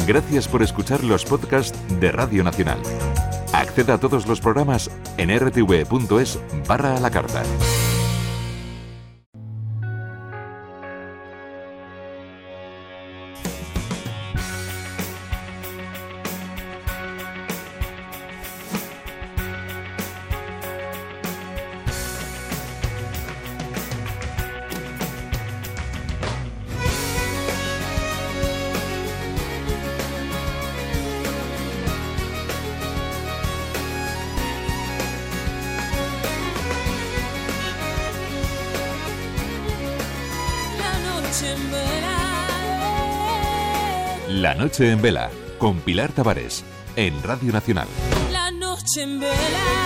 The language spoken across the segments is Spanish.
Gracias por escuchar los podcasts de Radio Nacional. Acceda a todos los programas en rtv.es/a la carta. La noche en vela, con Pilar Tavares, en Radio Nacional. La noche en vela.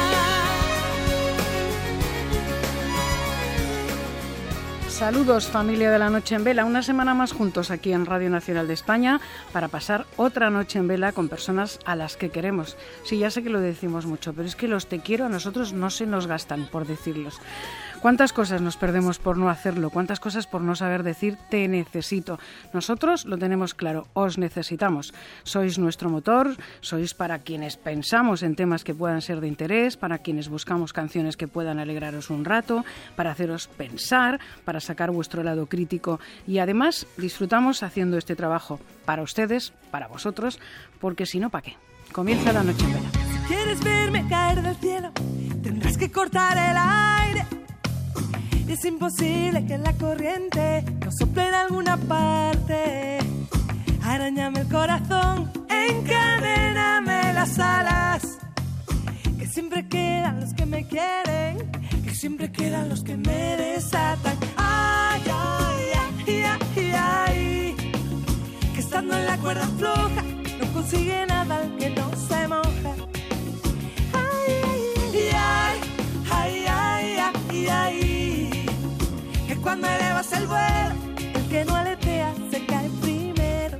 Saludos, familia de La Noche en Vela. Una semana más juntos aquí en Radio Nacional de España para pasar otra noche en vela con personas a las que queremos. Sí, ya sé que lo decimos mucho, pero es que los te quiero a nosotros no se nos gastan por decirlos. ¿Cuántas cosas nos perdemos por no hacerlo? ¿Cuántas cosas por no saber decir te necesito? Nosotros lo tenemos claro, os necesitamos. Sois nuestro motor, sois para quienes pensamos en temas que puedan ser de interés, para quienes buscamos canciones que puedan alegraros un rato, para haceros pensar, para sacar vuestro lado crítico y además disfrutamos haciendo este trabajo para ustedes, para vosotros, porque si no, ¿para qué? Comienza La Noche en Vela. Si quieres verme caer del cielo, tendrás que cortar el aire. Es imposible que la corriente no sople en alguna parte. Arañame el corazón, encadéname las alas. Que siempre quedan los que me quieren, que siempre quedan los que me desatan. Ay, ay, ay, ay, ay. Que estando en la cuerda floja no consigue nada el que no se moja. Ay, ay, ay, ay, ay, ay, ay. Cuando elevas el vuelo, el que no aletea se cae primero.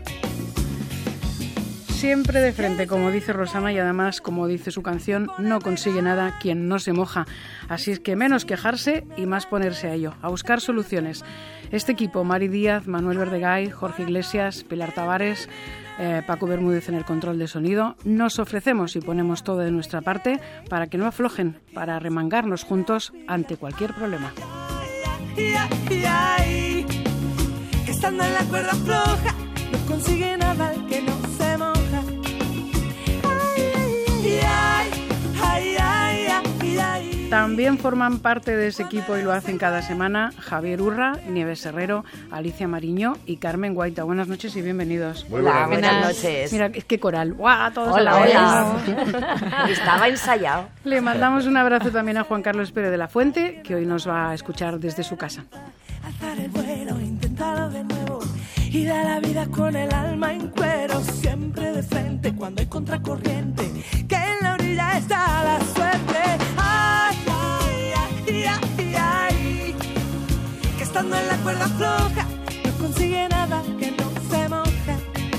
Siempre de frente, como dice Rosana, y además, como dice su canción, no consigue nada quien no se moja. Así es que menos quejarse y más ponerse a ello, a buscar soluciones. Este equipo, Mari Díaz, Manuel Verdegay, Jorge Iglesias, Pilar Tavares, Paco Bermúdez en el control de sonido, nos ofrecemos y ponemos todo de nuestra parte para que no aflojen, para remangarnos juntos ante cualquier problema. Ay, ay, ay, que estando en la cuerda floja no consigue nada el que no se moja. Ay, ay, ay, ay, ay, ay. También forman parte de ese equipo y lo hacen cada semana Javier Urra, Nieves Herrero, Alicia Mariño y Carmen Guaita. Buenas noches y bienvenidos. Muy buenas noches. Mira, es que coral. ¡Guau! Todos hola, a hola. Estaba ensayado. Le mandamos un abrazo también a Juan Carlos Pérez de la Fuente, que hoy nos va a escuchar desde su casa. Alzar el vuelo, intentarlo de nuevo y dar la vida con el alma en cuero, siempre de frente cuando hay contracorriente, que en la orilla está la suerte. Ay, ay, ay, ay, ay, que estando en la cuerda floja no consigue nada que no se moja.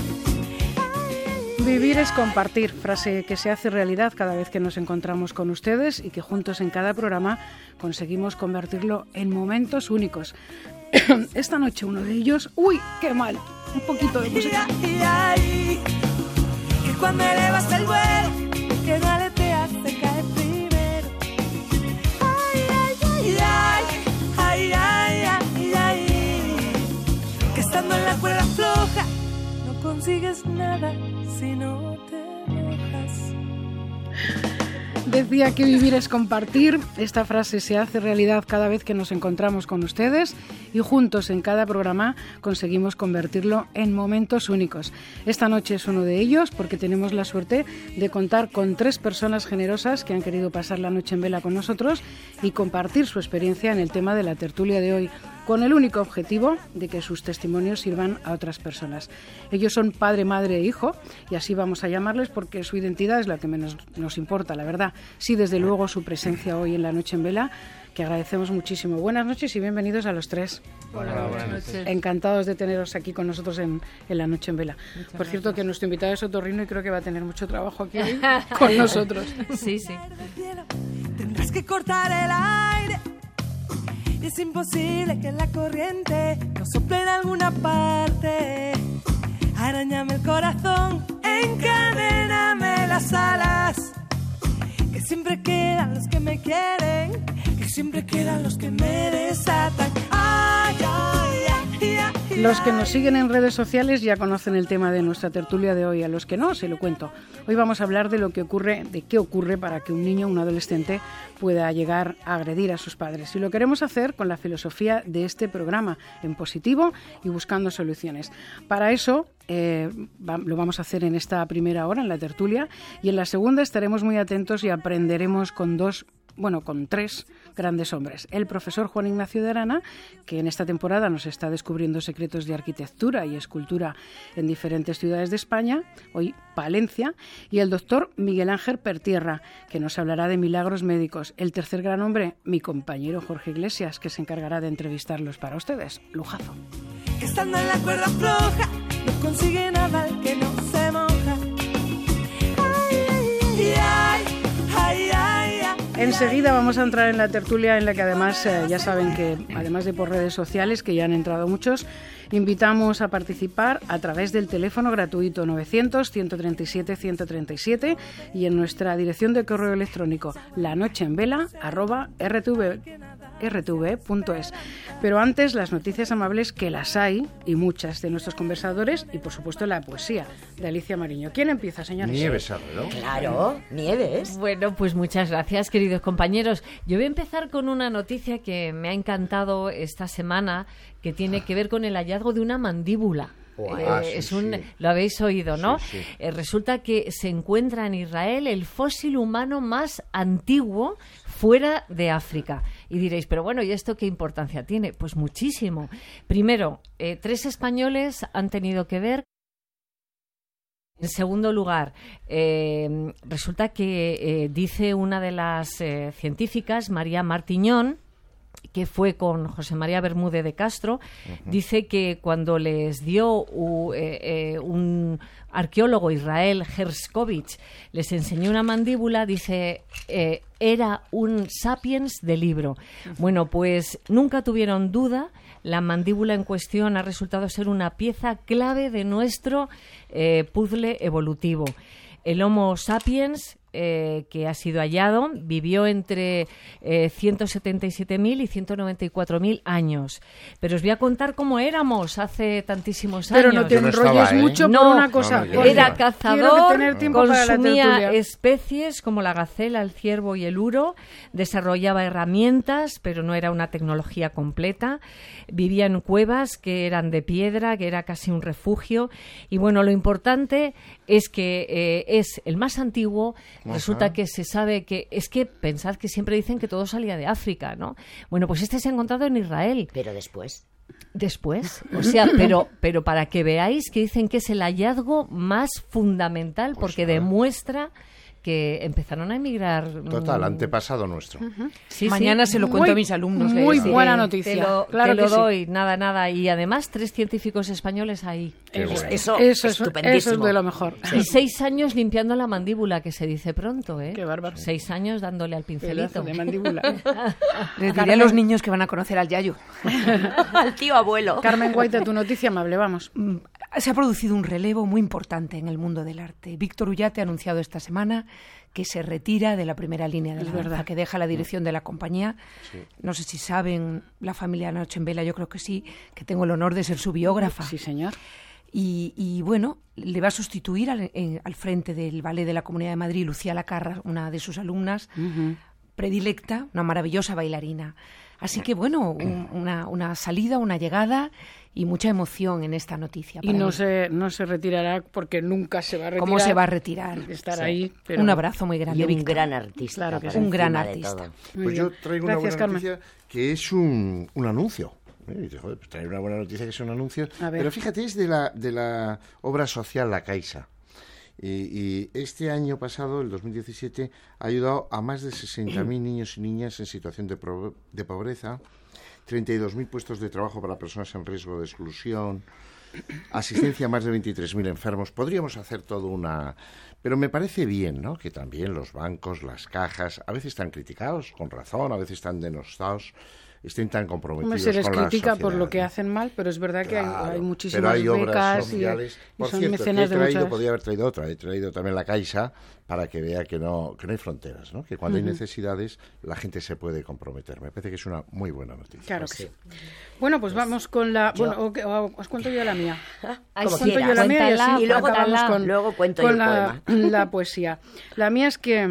Vivir es compartir, frase que se hace realidad cada vez que nos encontramos con ustedes y que juntos en cada programa conseguimos convertirlo en momentos únicos. Esta noche uno de ellos, ¡uy, qué mal! Un poquito de música. Que cuando elevas el vuelo, que no aleteas se cae primero. Ay, ay, ay, ay, ay, ay, ay, ay. Que estando en la cuerda floja no consigues nada si no te mojas. Decía que vivir es compartir. Esta frase se hace realidad cada vez que nos encontramos con ustedes y juntos en cada programa conseguimos convertirlo en momentos únicos. Esta noche es uno de ellos porque tenemos la suerte de contar con 3 personas generosas que han querido pasar la noche en vela con nosotros y compartir su experiencia en el tema de la tertulia de hoy, con el único objetivo de que sus testimonios sirvan a otras personas. Ellos son padre, madre e hijo, y así vamos a llamarles porque su identidad es la que menos nos importa, la verdad. Sí, desde luego, su presencia hoy en La Noche en Vela, que agradecemos muchísimo. Buenas noches y bienvenidos a los 3. Hola, buenas noches. Encantados de teneros aquí con nosotros en La Noche en Vela. Por cierto, que nuestro invitado es otorrino y creo que va a tener mucho trabajo aquí hoy con nosotros. Sí, sí. Tendrás que cortar el aire. Es imposible que la corriente no sople en alguna parte. Arañame el corazón, quieren, que siempre quedan los que me desatan. Ay, ay, ay, ay, Los que nos siguen en redes sociales ya conocen el tema de nuestra tertulia de hoy. A los que no, se lo cuento. Hoy vamos a hablar de qué ocurre para que un niño, un adolescente, pueda llegar a agredir a sus padres. Y lo queremos hacer con la filosofía de este programa, en positivo y buscando soluciones. Para eso lo vamos a hacer en esta primera hora, en la tertulia, y en la segunda estaremos muy atentos y aprenderemos con tres grandes hombres. El profesor Juan Ignacio de Arana, que en esta temporada nos está descubriendo secretos de arquitectura y escultura en diferentes ciudades de España, hoy Palencia, y el doctor Miguel Ángel Pertierra, que nos hablará de milagros médicos. El tercer gran hombre, mi compañero Jorge Iglesias, que se encargará de entrevistarlos para ustedes. Lujazo. que estando en la cuerda floja no consigue nada el que no se moja. Ay, ay, ay, ay, ay, ay. Enseguida vamos a entrar en la tertulia en la que además ya saben que, además de por redes sociales, que ya han entrado muchos, invitamos a participar a través del teléfono gratuito 900-137-137 y en nuestra dirección de correo electrónico lanocheenvela@rtv.es. Pero antes, las noticias amables, que las hay, y muchas, de nuestros conversadores, y por supuesto la poesía de Alicia Mariño. ¿Quién empieza, señores? Nieves Arredo. Claro, Nieves. Bueno, pues muchas gracias, queridos compañeros. Yo voy a empezar con una noticia que me ha encantado esta semana, que tiene que ver con el hallazgo de una mandíbula. Lo habéis oído, ¿no? Sí, sí. Resulta que se encuentra en Israel el fósil humano más antiguo fuera de África. Y diréis, pero bueno, ¿y esto qué importancia tiene? Pues muchísimo. Primero, 3 españoles han tenido que ver. En segundo lugar, resulta que dice una de las científicas, María Martiñón, que fue con José María Bermúdez de Castro, dice que cuando les dio un arqueólogo, Israel Herskovich, les enseñó una mandíbula, dice, era un sapiens de libro. Bueno, pues nunca tuvieron duda, la mandíbula en cuestión ha resultado ser una pieza clave de nuestro puzzle evolutivo. El Homo sapiens, que ha sido hallado, vivió entre 177.000 y 194.000 años. Pero os voy a contar cómo éramos hace tantísimos años. Pero no te enrolles mucho No, por una cosa. no, Era cazador, tener tiempo para la consumía tertulia. especies como la gacela, el ciervo y el uro, desarrollaba herramientas, pero no era una tecnología completa, vivía en cuevas que eran de piedra, que era casi un refugio, y bueno, lo importante es que es el más antiguo. Resulta que se sabe que... Es que pensad que siempre dicen que todo salía de África, ¿no? Bueno, pues este se ha encontrado en Israel. Pero después. Después, o sea, pero para que veáis que dicen que es el hallazgo más fundamental porque demuestra que empezaron a emigrar. Total, antepasado nuestro. Sí, Mañana sí. se lo cuento a mis alumnos. Muy Sí. buena noticia. Te lo sí. doy, nada. Y además 3 científicos españoles ahí. Qué bueno. Eso Eso estupendísimo. es de lo mejor. Y 6 años limpiando la mandíbula, que se dice pronto, ¿eh? Qué bárbaro. 6 años dándole al Pedazo pincelito. de mandíbula. Les diré a los niños que van a conocer al Yayo. Al tío abuelo. Carmen Guaita, tu noticia amable, vamos. Se ha producido un relevo muy importante en el mundo del arte. Víctor Ullate ha anunciado esta semana que se retira de la primera línea de la danza, que deja la dirección de la compañía. Sí. No sé si saben, la familia Noche en Vela, yo creo que sí, que tengo el honor de ser su biógrafa. Sí, señor. Y bueno, le va a sustituir al frente del Ballet de la Comunidad de Madrid Lucía Lacarra, una de sus alumnas, predilecta, una maravillosa bailarina. Así que bueno, una salida, una llegada y mucha emoción en esta noticia. Y para no mí. se retirará porque nunca se va a retirar. ¿Cómo se va a retirar? Estar Sí. ahí. Pero... Un abrazo muy grande, Y un Víctor. gran artista. Claro que por sí. Un gran encima de artista. todo. Muy Pues bien. yo traigo una Gracias, buena Carmen. noticia que es un anuncio. Y dice, joder, pues traer una buena noticia que es un anuncio. A ver. Pero fíjate, es de la obra social La Caixa. Y este año pasado, el 2017, ha ayudado a más de 60.000 niños y niñas en situación de pobreza, 32.000 puestos de trabajo para personas en riesgo de exclusión, asistencia a más de 23.000 enfermos. Podríamos hacer todo una... Pero me parece bien, ¿no?, que también los bancos, las cajas, a veces están criticados, con razón, a veces están denostados. estén tan comprometidos Hombre, se les con la critica por lo sociedad, que ¿no? hacen mal, pero es verdad que Claro, hay pero muchísimas hay obras becas sociales. y Por son cierto, que he mecenas de traído, muchas... podía haber traído otra. He traído también la Caixa para que vea que no hay fronteras, ¿no? Que cuando hay necesidades la gente se puede comprometer. Me parece que es una muy buena noticia. Claro que sí. Bueno, pues vamos con la... Bueno, os cuento yo la mía. Como Os cuento yo quieras. la mía y Cuéntala, así y luego acabamos cuéntala. Luego cuento yo el la poesía. La mía es que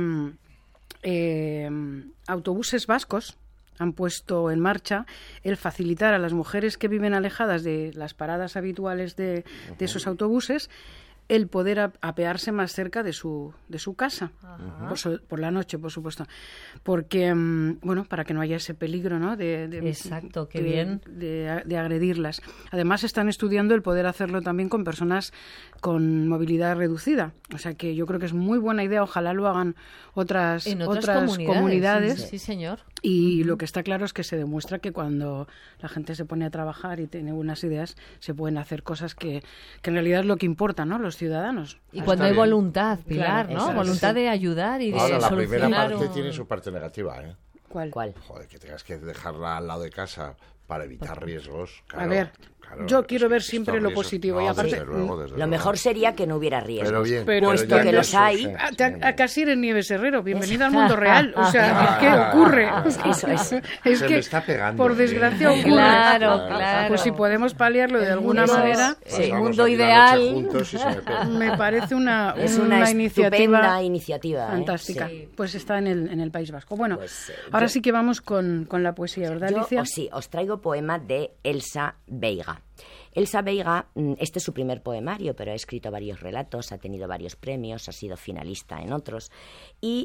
autobuses vascos han puesto en marcha el facilitar a las mujeres que viven alejadas de las paradas habituales de esos autobuses el poder apearse más cerca de su casa, por la noche, por supuesto, porque, bueno, para que no haya ese peligro, ¿no? Exacto, qué bien. De agredirlas. Además, están estudiando el poder hacerlo también con personas con movilidad reducida. O sea que yo creo que es muy buena idea. Ojalá lo hagan otras comunidades. Sí, señor. Y lo que está claro es que se demuestra que cuando la gente se pone a trabajar y tiene buenas ideas, se pueden hacer cosas que en realidad es lo que importa, ¿no? Los ciudadanos. Y cuando hay voluntad, Pilar, Claro, ¿no? exacto. Voluntad de ayudar y de Ahora, la solucionar primera parte un- tiene su parte negativa, ¿eh? ¿Cuál? Joder, que tengas que dejarla al lado de casa para evitar riesgos. Claro, A ver, claro, yo quiero ver estos siempre lo riesgos- positivo, y no, aparte, desde luego, desde Lo luego. mejor sería que no hubiera riesgos. Pero bien, Pero puesto ya que en los eso, hay. sí, A casi eres Nieves Herrero, bienvenida al Ah, mundo real. O sea, ¿qué Ah, ocurre? Eso es. Es Se que, me está pegando, por ¿eh? desgracia, ocurre. Claro, claro. Pues si podemos paliarlo de alguna mundo- manera, Sí. Pasamos mundo aquí la ideal. noche juntos y se me pega. me parece una Es una iniciativa estupenda iniciativa. fantástica. Sí. Pues está en el País Vasco. Bueno, Pues, ahora yo- sí que vamos con la poesía, ¿verdad, Yo Alicia? os traigo poema de Elsa Veiga. Elsa Veiga, este es su primer poemario, pero ha escrito varios relatos, ha tenido varios premios, ha sido finalista en otros. Y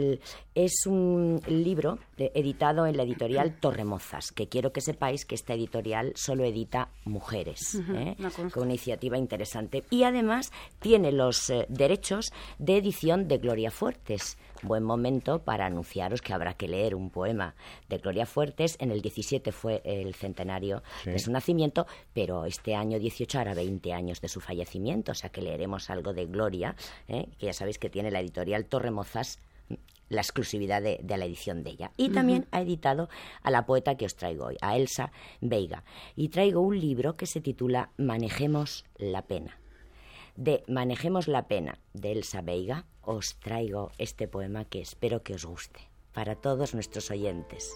es un libro editado en la editorial Torremozas, que quiero que sepáis que esta editorial solo edita mujeres, la conozco. con una iniciativa interesante. Y además tiene los derechos de edición de Gloria Fuertes. Buen momento para anunciaros que habrá que leer un poema de Gloria Fuertes. En el 17 fue el centenario de su nacimiento, pero este año 18 hará 20 años de su fallecimiento, o sea que leeremos algo de Gloria, que ya sabéis que tiene la editorial Torremozas la exclusividad de la edición de ella. Y también ha editado a la poeta que os traigo hoy, a Elsa Veiga. Y traigo un libro que se titula Manejemos la pena. De Manejemos la pena, de Elsa Veiga, os traigo este poema que espero que os guste, para todos nuestros oyentes.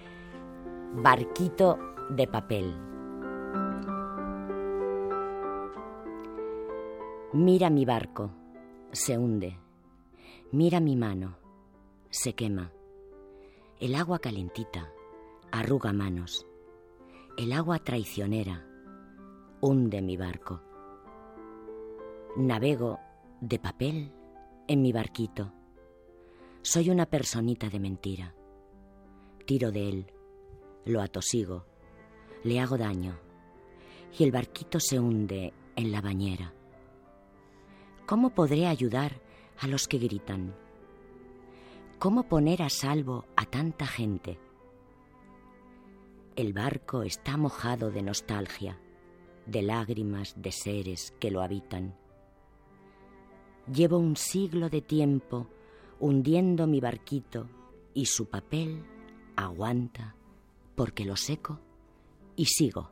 Barquito de papel. Mira mi barco, se hunde. Mira mi mano, se quema. El agua calentita arruga manos. El agua traicionera hunde mi barco. Navego de papel en mi barquito. Soy una personita de mentira. Tiro de él, lo atosigo, le hago daño y el barquito se hunde en la bañera. ¿Cómo podré ayudar a los que gritan? ¿Cómo poner a salvo a tanta gente? El barco está mojado de nostalgia, de lágrimas de seres que lo habitan. Llevo un siglo de tiempo hundiendo mi barquito y su papel aguanta porque lo seco y sigo.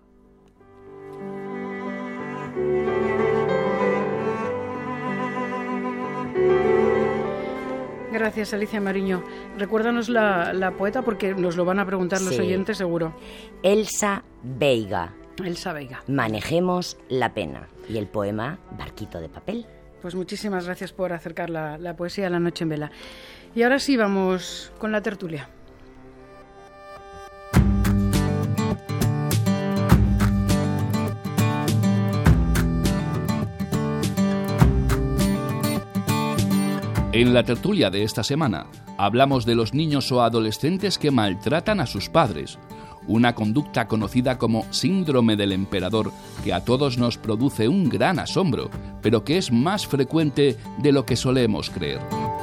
Gracias, Alicia Mariño. Recuérdanos la poeta porque nos lo van a preguntar los Sí. oyentes seguro. Elsa Veiga. Elsa Veiga. Manejemos la pena. Y el poema Barquito de papel. Pues muchísimas gracias por acercar la poesía a la noche en vela. Y ahora sí vamos con la tertulia. En la tertulia de esta semana hablamos de los niños o adolescentes que maltratan a sus padres, una conducta conocida como síndrome del emperador que a todos nos produce un gran asombro, pero que es más frecuente de lo que solemos creer.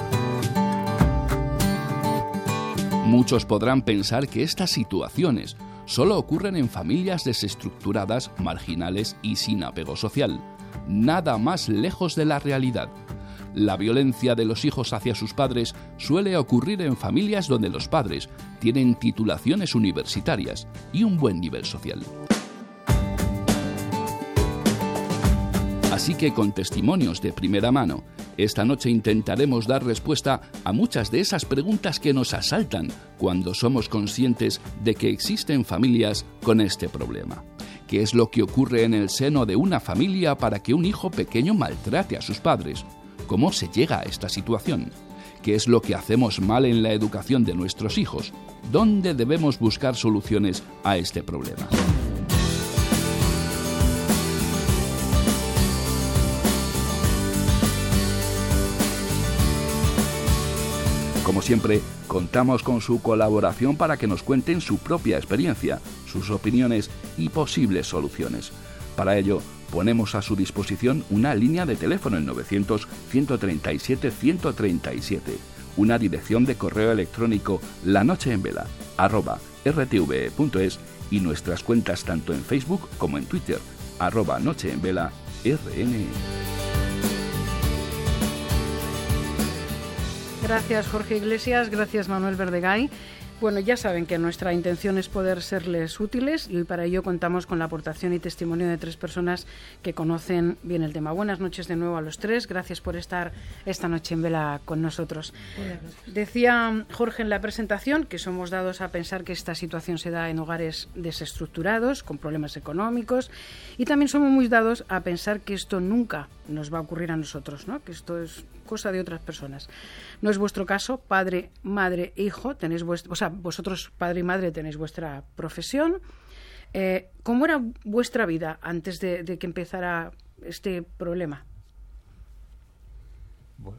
Muchos podrán pensar que estas situaciones solo ocurren en familias desestructuradas, marginales y sin apego social. Nada más lejos de la realidad. La violencia de los hijos hacia sus padres suele ocurrir en familias donde los padres tienen titulaciones universitarias y un buen nivel social. Así que con testimonios de primera mano, esta noche intentaremos dar respuesta a muchas de esas preguntas que nos asaltan cuando somos conscientes de que existen familias con este problema. ¿Qué es lo que ocurre en el seno de una familia para que un hijo pequeño maltrate a sus padres? ¿Cómo se llega a esta situación? ¿Qué es lo que hacemos mal en la educación de nuestros hijos? ¿Dónde debemos buscar soluciones a este problema? Como siempre, contamos con su colaboración para que nos cuenten su propia experiencia, sus opiniones y posibles soluciones. Para ello, ponemos a su disposición una línea de teléfono en 900-137-137, una dirección de correo electrónico lanocheenvela@rtve.es y nuestras cuentas tanto en Facebook como en Twitter, @nocheenvela_rne. Gracias, Jorge Iglesias. Gracias, Manuel Verdegay. Bueno, ya saben que nuestra intención es poder serles útiles y para ello contamos con la aportación y testimonio de 3 personas que conocen bien el tema. Buenas noches de nuevo a los 3. Gracias por estar esta noche en vela con nosotros. Decía Jorge en la presentación que somos dados a pensar que esta situación se da en hogares desestructurados, con problemas económicos, y también somos muy dados a pensar que esto nunca nos va a ocurrir a nosotros, ¿no? Que esto es cosa de otras personas. No es vuestro caso, padre, madre, hijo, tenéis vosotros, padre y madre, tenéis vuestra profesión. ¿Cómo era vuestra vida antes de que empezara este problema? Bueno,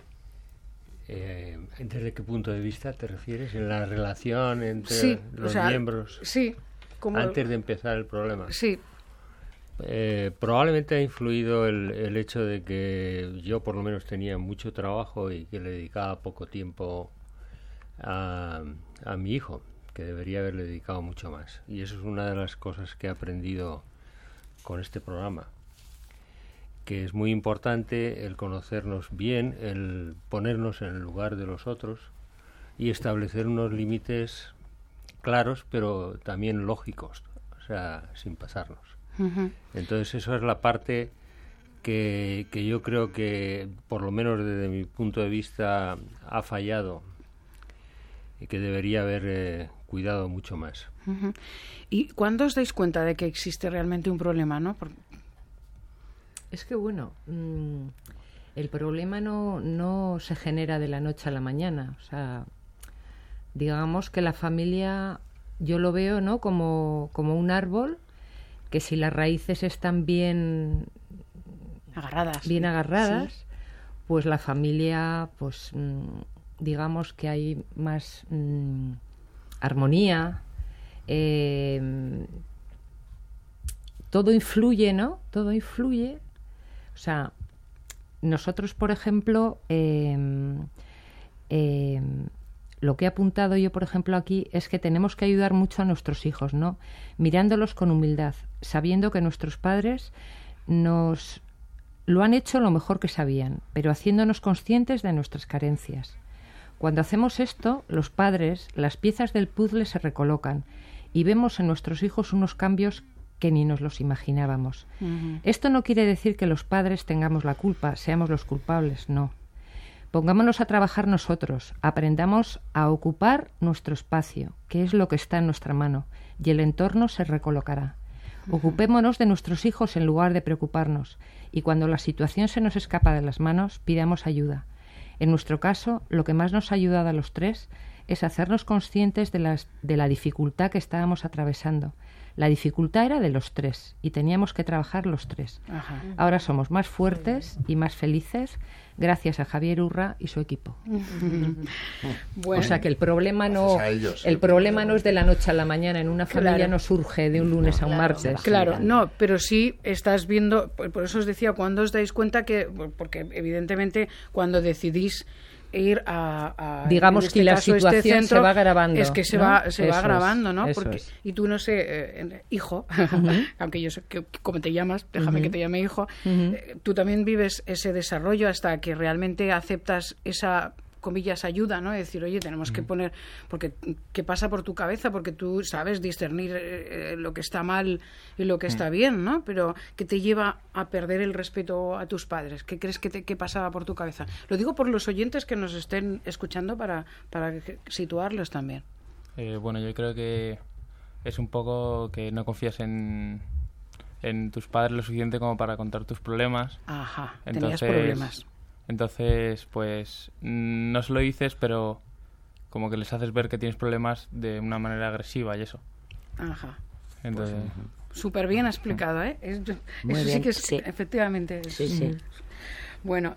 ¿desde qué punto de vista te refieres? ¿En la relación entre los miembros? Sí. Antes de empezar el problema. Sí. Probablemente ha influido el hecho de que yo por lo menos tenía mucho trabajo y que le dedicaba poco tiempo a mi hijo, que debería haberle dedicado mucho más. Y eso es una de las cosas que he aprendido con este programa, que es muy importante el conocernos bien, el ponernos en el lugar de los otros y establecer unos límites claros pero también lógicos, o sea, sin pasarnos. Uh-huh. Entonces eso es la parte que yo creo que, por lo menos desde mi punto de vista, ha fallado y que debería haber cuidado mucho más. Uh-huh. ¿Y cuándo os dais cuenta de que existe realmente un problema, no? Es que, bueno, el problema no se genera de la noche a la mañana. O sea, digamos que la familia, yo lo veo, ¿no?, como un árbol, que si las raíces están bien agarradas, sí, pues la familia, pues digamos que hay más armonía, todo influye, ¿no? Todo influye. O sea, nosotros, por ejemplo, lo que he apuntado yo, por ejemplo, aquí es que tenemos que ayudar mucho a nuestros hijos, ¿no? Mirándolos con humildad, sabiendo que nuestros padres nos lo han hecho lo mejor que sabían, pero haciéndonos conscientes de nuestras carencias. Cuando hacemos esto, los padres, las piezas del puzzle se recolocan y vemos en nuestros hijos unos cambios que ni nos los imaginábamos. Uh-huh. Esto no quiere decir que los padres tengamos la culpa, seamos los culpables, no. Pongámonos a trabajar nosotros, aprendamos a ocupar nuestro espacio, que es lo que está en nuestra mano, y el entorno se recolocará. Uh-huh. Ocupémonos de nuestros hijos en lugar de preocuparnos, y cuando la situación se nos escapa de las manos, pidamos ayuda. En nuestro caso, lo que más nos ha ayudado a los 3 es hacernos conscientes de la dificultad que estábamos atravesando. La dificultad era de los 3 y teníamos que trabajar los 3. Ajá. Ahora somos más fuertes y más felices gracias a Javier Urra y su equipo. Bueno. O sea que el problema no es de la noche a la mañana. En una familia claro, no surge de un lunes a un martes. Claro, no, pero sí estás viendo, por eso os decía, cuando os dais cuenta que, porque evidentemente cuando decidís ir a digamos en este que la caso, situación este centro, se va agravando, es que se ¿no? va Eso agravando, ¿no? eso Porque, es. y tú, no sé, hijo, aunque yo sé que como te llamas, déjame que te llame hijo, tú también vives ese desarrollo hasta que realmente aceptas esa, comillas, ayuda, ¿no? Es decir, oye, tenemos que poner, porque ¿qué pasa por tu cabeza? Porque tú sabes discernir lo que está mal y lo que está bien, ¿no? Pero ¿qué te lleva a perder el respeto a tus padres? ¿Qué crees que pasaba por tu cabeza? Lo digo por los oyentes que nos estén escuchando para situarlos también. Bueno, yo creo que es un poco que no confías en tus padres lo suficiente como para contar tus problemas. Ajá, Entonces, tenías problemas. Entonces, pues, no se lo dices, pero como que les haces ver que tienes problemas de una manera agresiva y eso. Ajá. Entonces... Súper bien explicado, ¿eh? Muy eso bien, sí que es, sí. efectivamente. Sí. Bueno,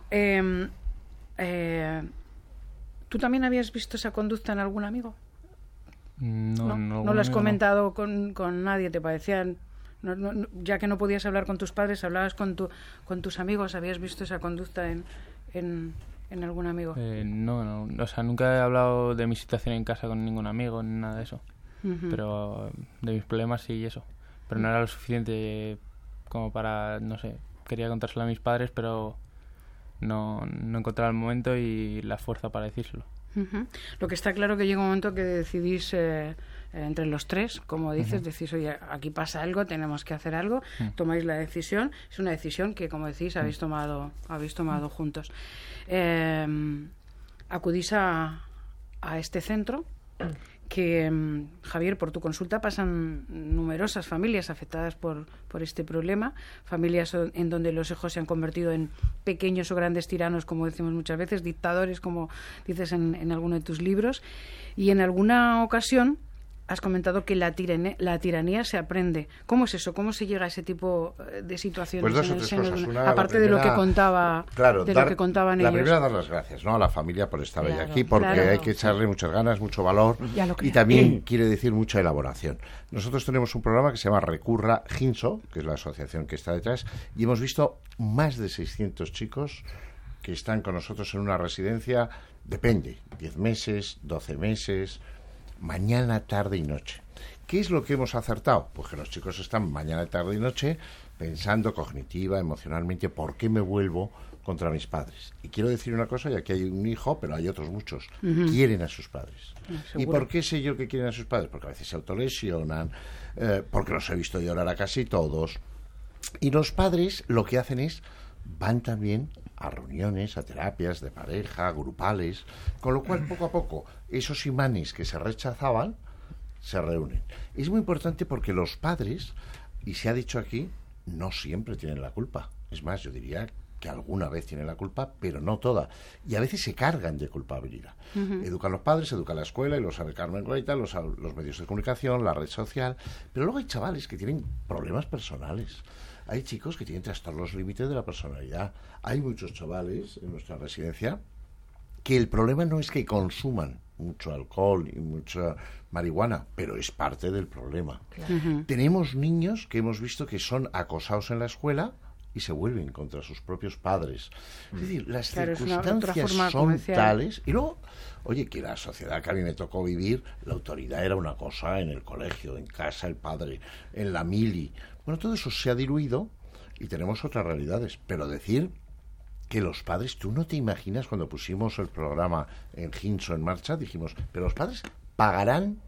¿tú también habías visto esa conducta en algún amigo? No lo has comentado con nadie, ¿te parecían? Ya que no podías hablar con tus padres, hablabas con tus amigos, ¿habías visto esa conducta en algún amigo? No, o sea, nunca he hablado de mi situación en casa con ningún amigo, ni nada de eso. Pero de mis problemas sí y eso. Pero no era lo suficiente como para, no sé, quería contárselo a mis padres, pero no encontraba el momento y la fuerza para decírselo. Lo que está claro que llega un momento que decidís entre los tres, como dices, decís, oye, aquí pasa algo, tenemos que hacer algo, tomáis la decisión, es una decisión que, como decís, habéis tomado juntos. Acudís a este centro que, Javier, por tu consulta pasan numerosas familias afectadas por este problema, familias en donde los hijos se han convertido en pequeños o grandes tiranos, como decimos muchas veces, dictadores, como dices en alguno de tus libros, y en alguna ocasión has comentado que la tiranía se aprende. ¿Cómo es eso? ¿Cómo se llega a ese tipo de situaciones? Pues dos en o el tres seno cosas. de Una, aparte de lo que contaba, claro, de lo que contaban la ellos. primera, dar las gracias, ¿no?, a la familia por estar hoy Claro, aquí, porque claro. hay que echarle muchas ganas, mucho valor, y también quiere decir mucha elaboración. Nosotros tenemos un programa que se llama Recurra Ginso, que es la asociación que está detrás, y hemos visto más de 600 chicos que están con nosotros en una residencia, depende, 10 meses, 12 meses, mañana, tarde y noche. ¿Qué es lo que hemos acertado? Pues que los chicos están mañana, tarde y noche pensando cognitiva, emocionalmente, ¿por qué me vuelvo contra mis padres? Y quiero decir una cosa, ya que hay un hijo, pero hay otros muchos, quieren a sus padres. ¿Y por qué sé yo que quieren a sus padres? Porque a veces se autolesionan, porque los he visto llorar a casi todos. Y los padres lo que hacen es, van también a reuniones, a terapias de pareja, grupales, con lo cual poco a poco esos imanes que se rechazaban se reúnen. Es muy importante porque los padres, y se ha dicho aquí, no siempre tienen la culpa. Es más, yo diría que alguna vez tienen la culpa, pero no toda. Y a veces se cargan de culpabilidad. Educan los padres, educa la escuela, y lo sabe Carmen Goita, los medios de comunicación, la red social. Pero luego hay chavales que tienen problemas personales. Hay chicos que tienen trastornos límites de la personalidad. Hay muchos chavales en nuestra residencia que el problema no es que consuman mucho alcohol y mucha marihuana, pero es parte del problema. Claro. Tenemos niños que hemos visto que son acosados en la escuela y se vuelven contra sus propios padres. Es decir, las circunstancias son tales. Y luego, oye, que la sociedad que a mí me tocó vivir, la autoridad era una cosa en el colegio, en casa el padre, en la mili. Bueno, todo eso se ha diluido y tenemos otras realidades. Pero decir que los padres, tú no te imaginas, cuando pusimos el programa en Ginso en marcha, dijimos, pero los padres pagarán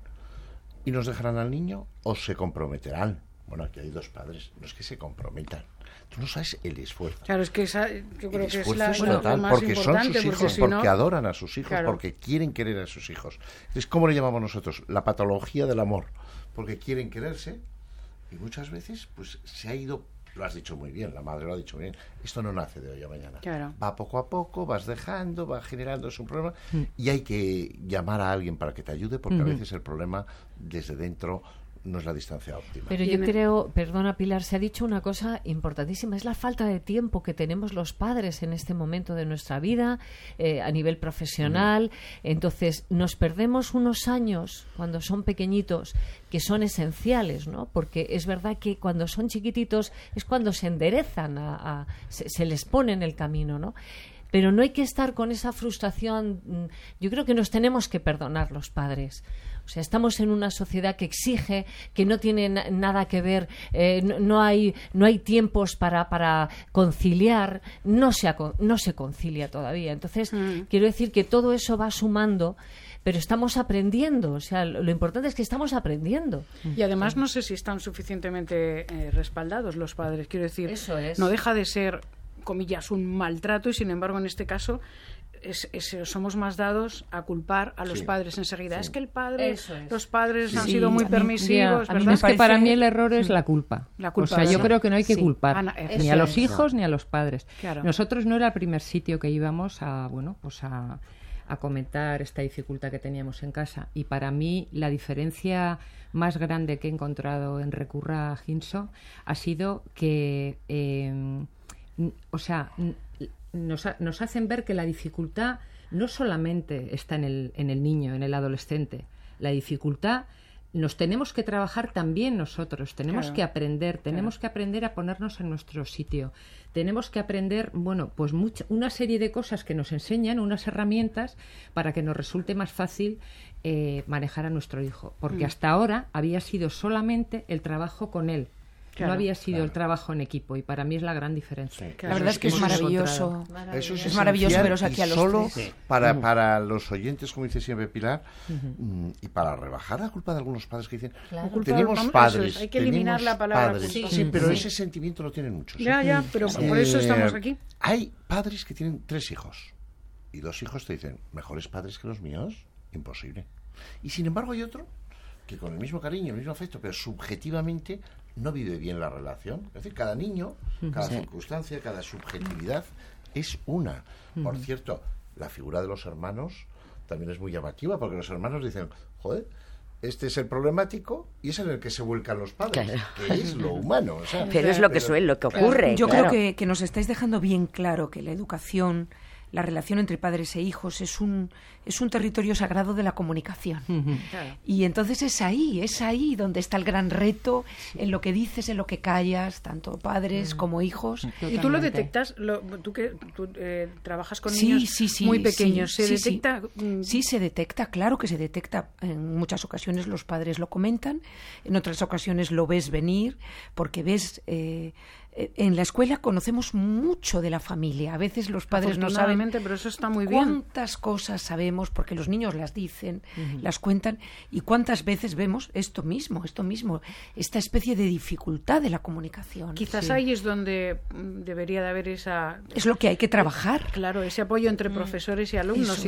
y nos dejarán al niño o se comprometerán. Bueno, aquí hay dos padres, no es que se comprometan. Tú no sabes el esfuerzo. Claro, es que yo creo que es la lo más porque importante, son sus hijos, porque, si porque no, adoran a sus hijos, claro, porque quieren querer a sus hijos. Entonces, ¿cómo le llamamos nosotros? La patología del amor. Porque quieren quererse y muchas veces pues se ha ido. Lo has dicho muy bien, la madre lo ha dicho muy bien. Esto no nace de hoy a mañana. Claro. Va poco a poco, vas dejando, va generándose un problema y hay que llamar a alguien para que te ayude, porque a veces el problema desde dentro no es la distancia óptima. Pero yo creo, perdona Pilar, se ha dicho una cosa importantísima, es la falta de tiempo que tenemos los padres en este momento de nuestra vida, a nivel profesional. Entonces, nos perdemos unos años cuando son pequeñitos que son esenciales, ¿no? Porque es verdad que cuando son chiquititos es cuando se enderezan, se les pone en el camino, ¿no? pero no hay que estar con esa frustración. Yo creo que nos tenemos que perdonar los padres. O sea, estamos en una sociedad que exige, que no tiene nada que ver, no hay tiempos para conciliar, no se concilia todavía. Entonces, quiero decir que todo eso va sumando, pero estamos aprendiendo. O sea, lo importante es que estamos aprendiendo. Y además no sé si están suficientemente respaldados los padres. Quiero decir, eso es. No deja de ser, comillas, un maltrato, y sin embargo en este caso somos más dados a culpar a los padres enseguida. Es que el padre, los padres han sido muy permisivos, ¿verdad? Es que para mí el error es la culpa. O sea, yo creo que no hay que culpar ni a los hijos ni a los padres. Claro. Nosotros no era el primer sitio que íbamos a comentar esta dificultad que teníamos en casa, y para mí la diferencia más grande que he encontrado en Recurra a Ginso ha sido que nos hacen ver que la dificultad no solamente está en el niño, en el adolescente. La dificultad nos tenemos que trabajar también nosotros, tenemos que aprender, que aprender a ponernos en nuestro sitio. Tenemos que aprender, una serie de cosas que nos enseñan, unas herramientas para que nos resulte más fácil manejar a nuestro hijo. Porque hasta ahora había sido solamente el trabajo con él. No había sido el trabajo en equipo, y para mí es la gran diferencia. La verdad es que es maravilloso. Eso es maravilloso veros aquí a los solo tres. Para los oyentes, como dice siempre Pilar, y para rebajar la culpa de algunos padres que dicen, tenemos padres, hay que eliminar la palabra padres. culpa. Sí, pero ese sentimiento lo tienen muchos. Ya, pero por eso estamos aquí. Hay padres que tienen 3 hijos, y 2 hijos te dicen, ¿mejores padres que los míos? Imposible. Y sin embargo hay otro que con el mismo cariño, el mismo afecto, pero subjetivamente no vive bien la relación. Es decir, cada niño, cada circunstancia, cada subjetividad es una. Por cierto, la figura de los hermanos también es muy llamativa, porque los hermanos dicen, joder, este es el problemático y es en el que se vuelcan los padres, que es lo humano. O sea, pero es lo que ocurre. Yo creo que nos estáis dejando bien claro que la educación, la relación entre padres e hijos es un territorio sagrado de la comunicación. Y entonces es ahí donde está el gran reto, en lo que dices, en lo que callas, tanto padres como hijos. ¿Y tú lo detectas? Tú trabajas con niños muy pequeños. ¿Se detecta? Sí, se detecta, claro que se detecta. En muchas ocasiones los padres lo comentan, en otras ocasiones lo ves venir, porque ves... en la escuela conocemos mucho de la familia. A veces los padres no saben, pero eso está muy bien. Cuántas cosas sabemos porque los niños las dicen, las cuentan, y cuántas veces vemos esto mismo, esta especie de dificultad de la comunicación. Quizás ahí es donde debería de haber esa... Es lo que hay que trabajar. Claro, ese apoyo entre profesores y alumnos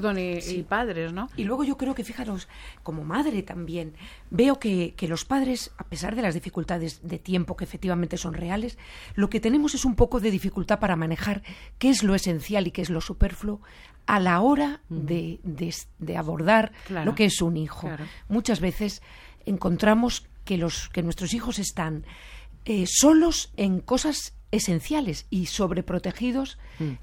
y padres, ¿no? Y luego yo creo que, fijaros, como madre también, veo que los padres, a pesar de las dificultades de tiempo que efectivamente son reales, lo que tenemos es un poco de dificultad para manejar qué es lo esencial y qué es lo superfluo a la hora de abordar lo que es un hijo. Claro. Muchas veces encontramos que nuestros hijos están solos en cosas esenciales y sobreprotegidos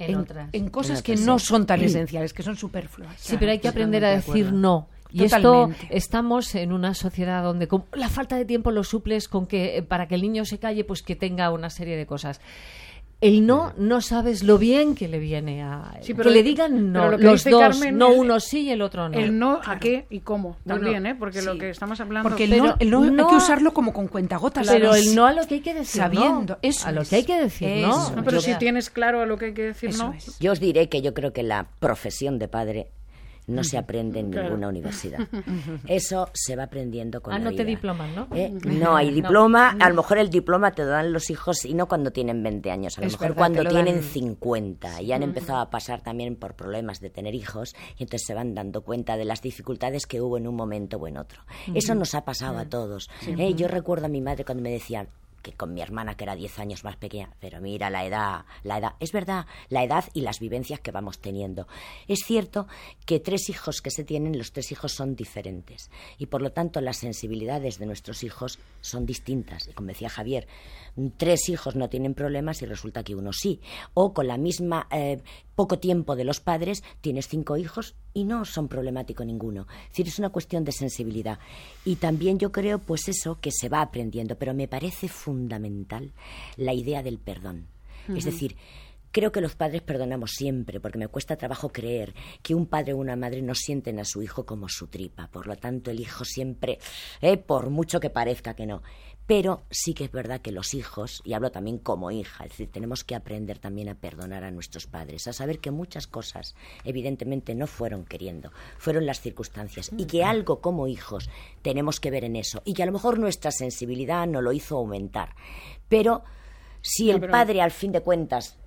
en cosas que no son tan esenciales, que son superfluas. Sí, pero hay que aprender a decir no. Y totalmente. Esto estamos en una sociedad donde con la falta de tiempo lo suples con que para que el niño se calle, pues que tenga una serie de cosas. El no sabes lo bien que le viene a... Sí, que le digan no, los dos, Carmen, no uno sí y el otro no. El no a qué y cómo, también, porque lo que estamos hablando... Porque el no hay que usarlo como con cuentagotas. Pero el no a lo que hay que decir sabiendo, no. Eso a lo que hay que decir no. Pero si tienes claro a lo que hay que decir no... Yo os diré que yo creo que la profesión de padre no se aprende en ninguna universidad. Eso se va aprendiendo con la vida. No te diploman, ¿no? No hay diploma. A lo mejor el diploma te lo dan los hijos y no cuando tienen 20 años. A lo mejor cuando tienen 50 y han empezado a pasar también por problemas de tener hijos y entonces se van dando cuenta de las dificultades que hubo en un momento o en otro. Eso nos ha pasado a todos. Yo recuerdo a mi madre cuando me decía, que con mi hermana, que era 10 años más pequeña, pero mira la edad, es verdad, la edad y las vivencias que vamos teniendo. Es cierto que 3 hijos que se tienen, los 3 hijos son diferentes y por lo tanto las sensibilidades de nuestros hijos son distintas. Y como decía Javier, 3 hijos no tienen problemas y resulta que uno sí. O con la misma poco tiempo de los padres tienes 5 hijos y no son problemático ninguno. Es decir, es una cuestión de sensibilidad. Y también yo creo, pues eso, que se va aprendiendo, pero me parece fundamental la idea del perdón. Es decir, creo que los padres perdonamos siempre, porque me cuesta trabajo creer que un padre o una madre no sienten a su hijo como su tripa. Por lo tanto, el hijo siempre, por mucho que parezca que no. Pero sí que es verdad que los hijos, y hablo también como hija, es decir, tenemos que aprender también a perdonar a nuestros padres, a saber que muchas cosas evidentemente no fueron queriendo, fueron las circunstancias, y que algo como hijos tenemos que ver en eso, y que a lo mejor nuestra sensibilidad no lo hizo aumentar. Pero si el padre, al fin de cuentas,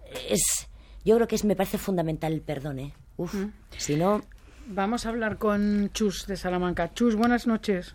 yo creo que me parece fundamental el perdón, si no... Vamos a hablar con Chus de Salamanca. Chus, buenas noches.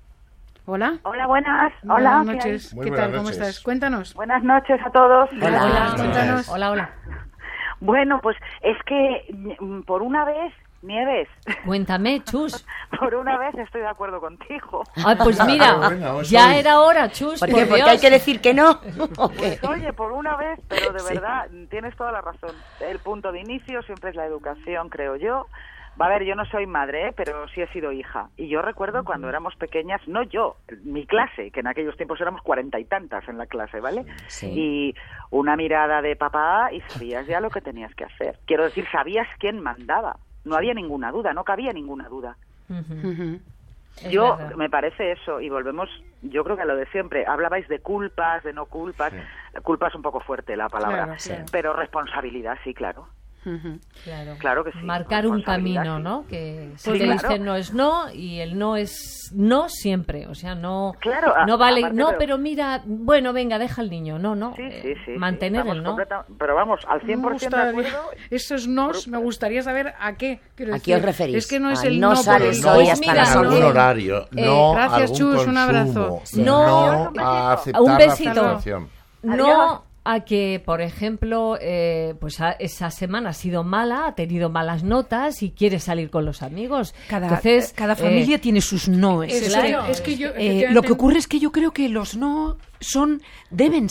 Hola. Hola, buenas. Buenas noches. Muy ¿Qué buenas tal? ¿Cómo noches. estás? Cuéntanos. Buenas noches a todos. Hola, cuéntanos. Hola. Bueno, pues es que por una vez, Nieves, Cuéntame, Chus. por una vez estoy de acuerdo contigo. Pues mira, Bueno, ya soy- era hora, Chus. ¿Por por qué? Porque Dios. hay que decir que no. Pues oye, por una vez, pero de verdad, tienes toda la razón. El punto de inicio siempre es la educación, creo yo. A ver, yo no soy madre, pero sí he sido hija. Y yo recuerdo cuando éramos pequeñas, no yo, mi clase, que en aquellos tiempos éramos 40 y tantas en la clase, ¿vale? Sí. Y una mirada de papá y sabías ya lo que tenías que hacer. Quiero decir, sabías quién mandaba. No había ninguna duda, no cabía ninguna duda. Ujú. Es Yo, verdad. me parece eso, y volvemos, yo creo que a lo de siempre. Hablabais de culpas, de no culpas. Culpa es un poco fuerte la palabra, Claro, claro. pero responsabilidad sí, claro. Ujú. Claro que sí. Marcar un Responsabilidad, camino, sí. ¿no? Que si Pues te claro. dicen no es no y el no es no siempre, o sea, no Claro, no vale, aparte, no, pero mira, bueno, venga, deja el niño, no, Sí, mantener estamos el no. pero vamos, al 100% Me de gustaría- acuerdo. Esos nos, me gustaría saber a qué. Quiero ¿A decir, qué os referís? Es que no es A el no no por sales el hoy no. hasta mira, las algún 11. horario, no gracias, algún Chus, un abrazo. consumo, Sí. no No, a aceptar un la besito. frustración. No a que, por ejemplo, pues esa semana ha sido mala, ha tenido malas notas y quiere salir con los amigos. Entonces, cada familia tiene sus noes. Es, Claro. es que yo, Lo efectivamente, que ocurre es que yo creo que los no deben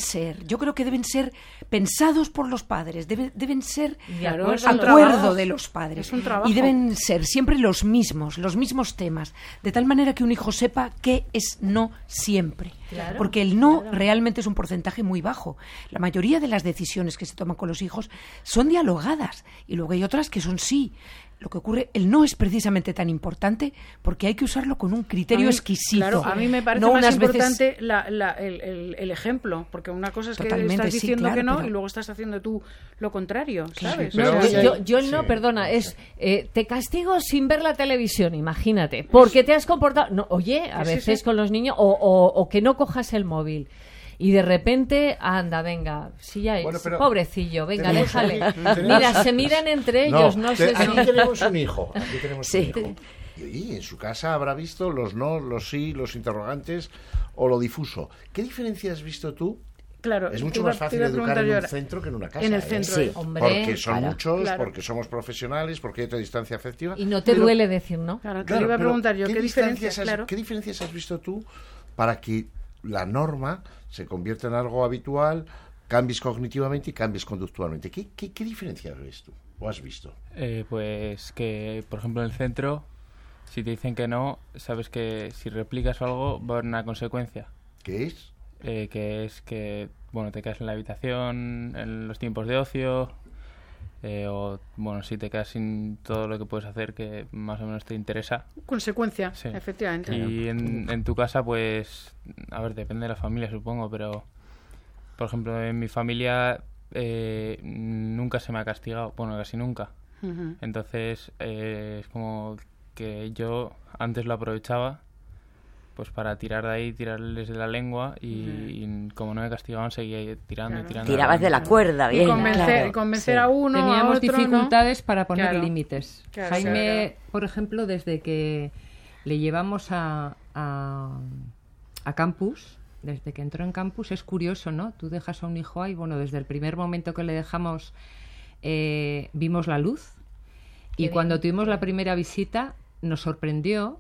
ser pensados por los padres, deben ser Claro, Claro, es un acuerdo trabajo. de los padres Es un trabajo. y deben ser siempre los mismos temas, de tal manera que un hijo sepa qué es no siempre, Claro, porque el no realmente es un porcentaje muy bajo. La mayoría de las decisiones que se toman con los hijos son dialogadas y luego hay otras que son sí. Lo que ocurre, el no es precisamente tan importante porque hay que usarlo con un criterio a mí- exquisito. Claro, a mí me parece No más unas veces- importante el ejemplo, porque una cosa es que Totalmente, estás sí, diciendo claro, que no pero- y luego estás haciendo tú lo contrario, ¿sabes? pero- O sea, yo Sí, no, perdona, sí. te castigo sin ver la televisión, imagínate, porque te has comportado, no, oye, a Sí, veces sí. con los niños, o que no cojas el móvil. Y de repente, anda, venga, sí ya es, Bueno, pero pobrecillo, venga, tenemos déjale. aquí- Mira, se miran entre ellos, no sé aquí si... tenemos un hijo. Aquí tenemos Sí. un hijo. Y en su casa habrá visto los no, los sí, los interrogantes o lo difuso. ¿Qué diferencia has visto tú? claro, Es te mucho iba- más te fácil iba a educar preguntar en yo un ahora. centro que en una casa. En el centro, Sí. Hombre, Porque son claro. muchos, Claro. porque somos profesionales, porque hay otra distancia afectiva. Y no te Pero- duele decir, ¿no? Claro, te Claro, iba a pero preguntar yo, ¿qué diferencias? diferencias Claro. ¿qué diferencias has visto tú para que la norma se convierta en algo habitual, cambies cognitivamente y cambies conductualmente? ¿Qué diferencias ves tú o has visto? Pues que, por ejemplo, en el centro, si te dicen que no, sabes que si replicas algo va a haber una consecuencia. ¿Qué es? Que es que, bueno, te quedas en la habitación en los tiempos de ocio, o, bueno, si te quedas sin todo lo que puedes hacer que más o menos te interesa. Consecuencia, Sí. efectivamente. Y en tu casa, pues, a ver, depende de la familia, supongo, pero, por ejemplo, en mi familia nunca se me ha castigado, bueno, casi nunca. Ujú. Entonces, es como que yo antes lo aprovechaba pues para tirar de ahí, tirarles de la lengua y como no me castigaban seguía tirando y tirando. Tirabas de la cuerda, Y bien. convencer, claro. y convencer Sí. a uno, a Teníamos otro, ¿no? dificultades para poner Claro. límites. Claro, Jaime, claro. por ejemplo, desde que le llevamos a campus, desde que entró en campus, es curioso, ¿no? Tú dejas a un hijo ahí, bueno, desde el primer momento que le dejamos vimos la luz y Qué cuando bien. tuvimos la primera visita nos sorprendió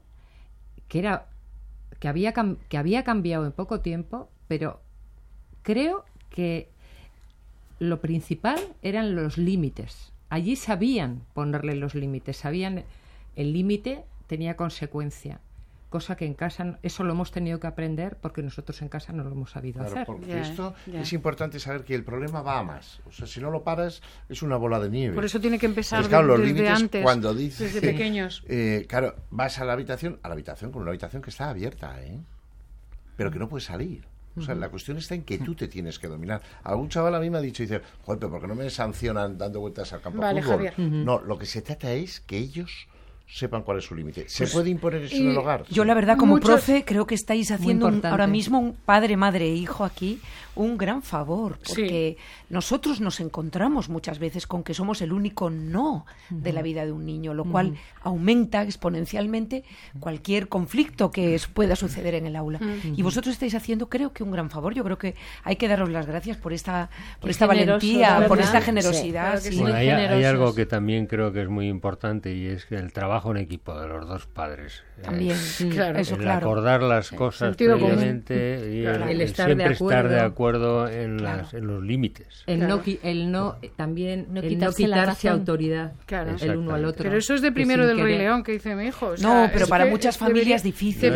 que había cambiado en poco tiempo, pero creo que lo principal eran los límites. Allí sabían ponerle los límites, sabían el límite tenía consecuencia. cosa que en casa, eso lo hemos tenido que aprender porque nosotros en casa no lo hemos sabido hacer. Porque esto es importante saber que el problema va a más. O sea, si no lo paras, es una bola de nieve. Por eso tiene que empezar desde antes, cuando dices, desde pequeños. Claro, vas a la habitación con una habitación que está abierta, pero que no puedes salir. O sea, la cuestión está en que tú te tienes que dominar. Algún chaval a mí me ha dicho, dice, joder, pero ¿por qué no me sancionan dando vueltas al campo de fútbol? Javier. No, lo que se trata es que ellos sepan cuál es su límite. ¿Se puede imponer eso en el hogar? Yo, la verdad, como profe, creo que estáis haciendo ahora mismo un padre, madre e hijo aquí un gran favor, porque nosotros nos encontramos muchas veces con que somos el único no de la vida de un niño, lo cual aumenta exponencialmente cualquier conflicto que pueda suceder en el aula. Y vosotros estáis haciendo, creo que un gran favor. Yo creo que hay que daros las gracias por esta valentía, ¿verdad? Por esta generosidad. Sí, bueno, hay algo que también creo que es muy importante, y es que el trabajo en equipo de los dos padres. También, el acordar las cosas previamente y el siempre estar de acuerdo en los límites. El no quitarse autoridad el uno al otro. Pero eso es de primero del Rey León, que dice mi hijo. O sea, no, pero para muchas familias difícil.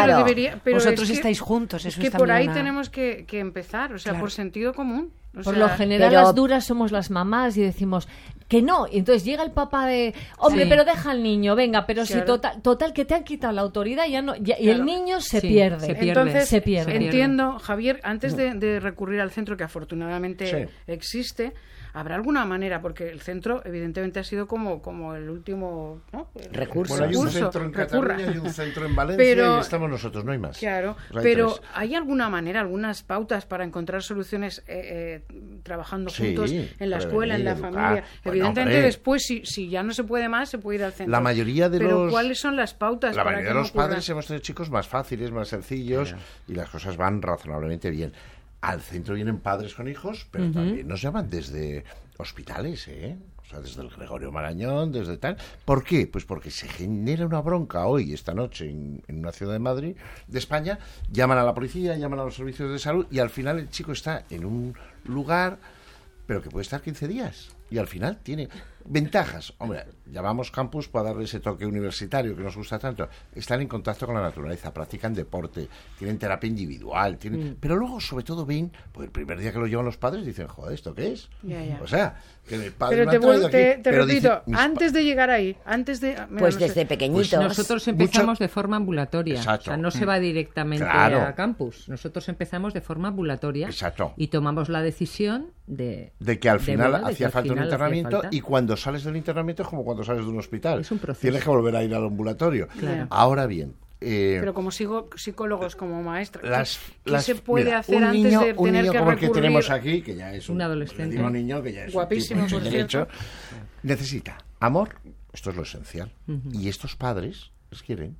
Pero vosotros estáis juntos. Eso es que por ahí tenemos que empezar, o sea, por sentido común. Por lo general las duras somos las mamás y decimos que no, y entonces llega el papá de hombre, pero deja al niño, venga, pero si total que te han quitado la autoridad y el niño se pierde. Entonces, se pierde. Entiendo, Javier, antes de recurrir al centro, que afortunadamente existe, ¿habrá alguna manera? Porque el centro, evidentemente, ha sido como el último recurso. Bueno, hay un centro en Cataluña y un centro en Valencia y estamos nosotros, no hay más. Claro, pero ¿hay alguna manera, algunas pautas para encontrar soluciones trabajando juntos en la escuela, en la familia? Evidentemente, después, si ya no se puede más, se puede ir al centro. La mayoría de pero ¿cuáles son las pautas? La mayoría de los padres hemos tenido chicos más fáciles, más sencillos, y las cosas van razonablemente bien. Al centro vienen padres con hijos, pero también nos llaman desde hospitales, o sea, desde el Gregorio Marañón, desde tal. ¿Por qué? Pues porque se genera una bronca esta noche, en una ciudad de Madrid, de España, llaman a la policía, llaman a los servicios de salud, y al final el chico está en un lugar, pero que puede estar 15 días, y al final tiene ventajas. Hombre, llamamos campus para darle ese toque universitario que nos gusta tanto. Están en contacto con la naturaleza, practican deporte, tienen terapia individual, pero luego sobre todo ven, pues el primer día que lo llevan los padres dicen, joder, ¿esto qué es? Ya. O sea, que mi padre pero te repito, dice, antes de llegar ahí, pues desde pequeñitos. Pues nosotros empezamos de forma ambulatoria. Exacto. O sea, no se va directamente a campus. Nosotros empezamos de forma ambulatoria. Exacto. Y tomamos la decisión de que al final hacía falta un internamiento, y cuando sales del internamiento es como cuando sales de un hospital. Es un proceso. Tienes que volver a ir al ambulatorio. Claro. Ahora bien, pero como psicólogos, como maestros, ¿qué se puede hacer antes de tener un niño que como recurrir? El que tenemos aquí, que ya es un adolescente, digo niño, que ya es guapísimo, un tipo hecho derecho, necesita amor, esto es lo esencial, y estos padres les quieren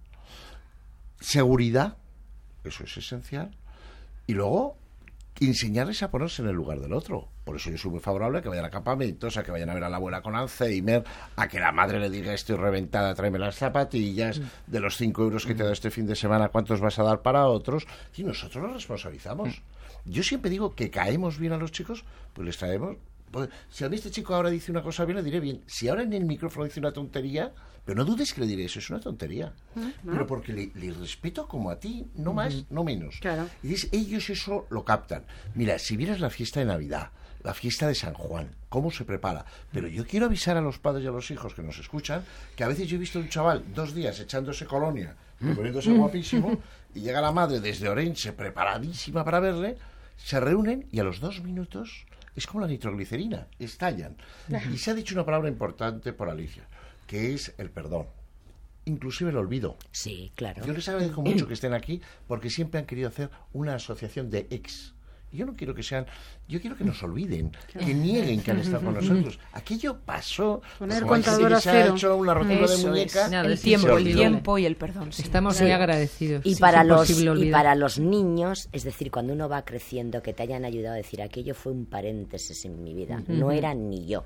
seguridad, eso es esencial, y luego enseñarles a ponerse en el lugar del otro. Por eso yo soy muy favorable a que vayan a campamentos, a que vayan a ver a la abuela con Alzheimer, a que la madre le diga, estoy reventada, tráeme las zapatillas, de los 5 euros que te he dado este fin de semana, ¿cuántos vas a dar para otros? Y nosotros los responsabilizamos. Yo siempre digo que caemos bien a los chicos, pues les traemos. Pues, si a mí este chico ahora dice una cosa bien, le diré bien. Si ahora en el micrófono dice una tontería, pero no dudes que le diré, eso es una tontería. Pero porque le respeto como a ti, no más, no menos. Claro. Y ellos eso lo captan. Mira, si vieras la fiesta de Navidad, la fiesta de San Juan, cómo se prepara. Pero yo quiero avisar a los padres y a los hijos que nos escuchan que a veces yo he visto a un chaval 2 días echándose colonia, poniéndose guapísimo, y llega la madre desde Orense preparadísima para verle, se reúnen y a los 2 minutos es como la nitroglicerina, estallan. Y se ha dicho una palabra importante por Alicia, que es el perdón. Inclusive el olvido. Sí, claro. Yo les agradezco mucho que estén aquí porque siempre han querido hacer una asociación de ex. Yo no quiero que sean, yo quiero que nos olviden, que nieguen que han estado con nosotros. Aquello pasó. Poner contador a se cero. ha hecho una rotura de muñeca. El tiempo y el perdón. Sí. Estamos muy agradecidos. Y para los niños, es decir, cuando uno va creciendo, que te hayan ayudado a decir, aquello fue un paréntesis en mi vida, no era ni yo.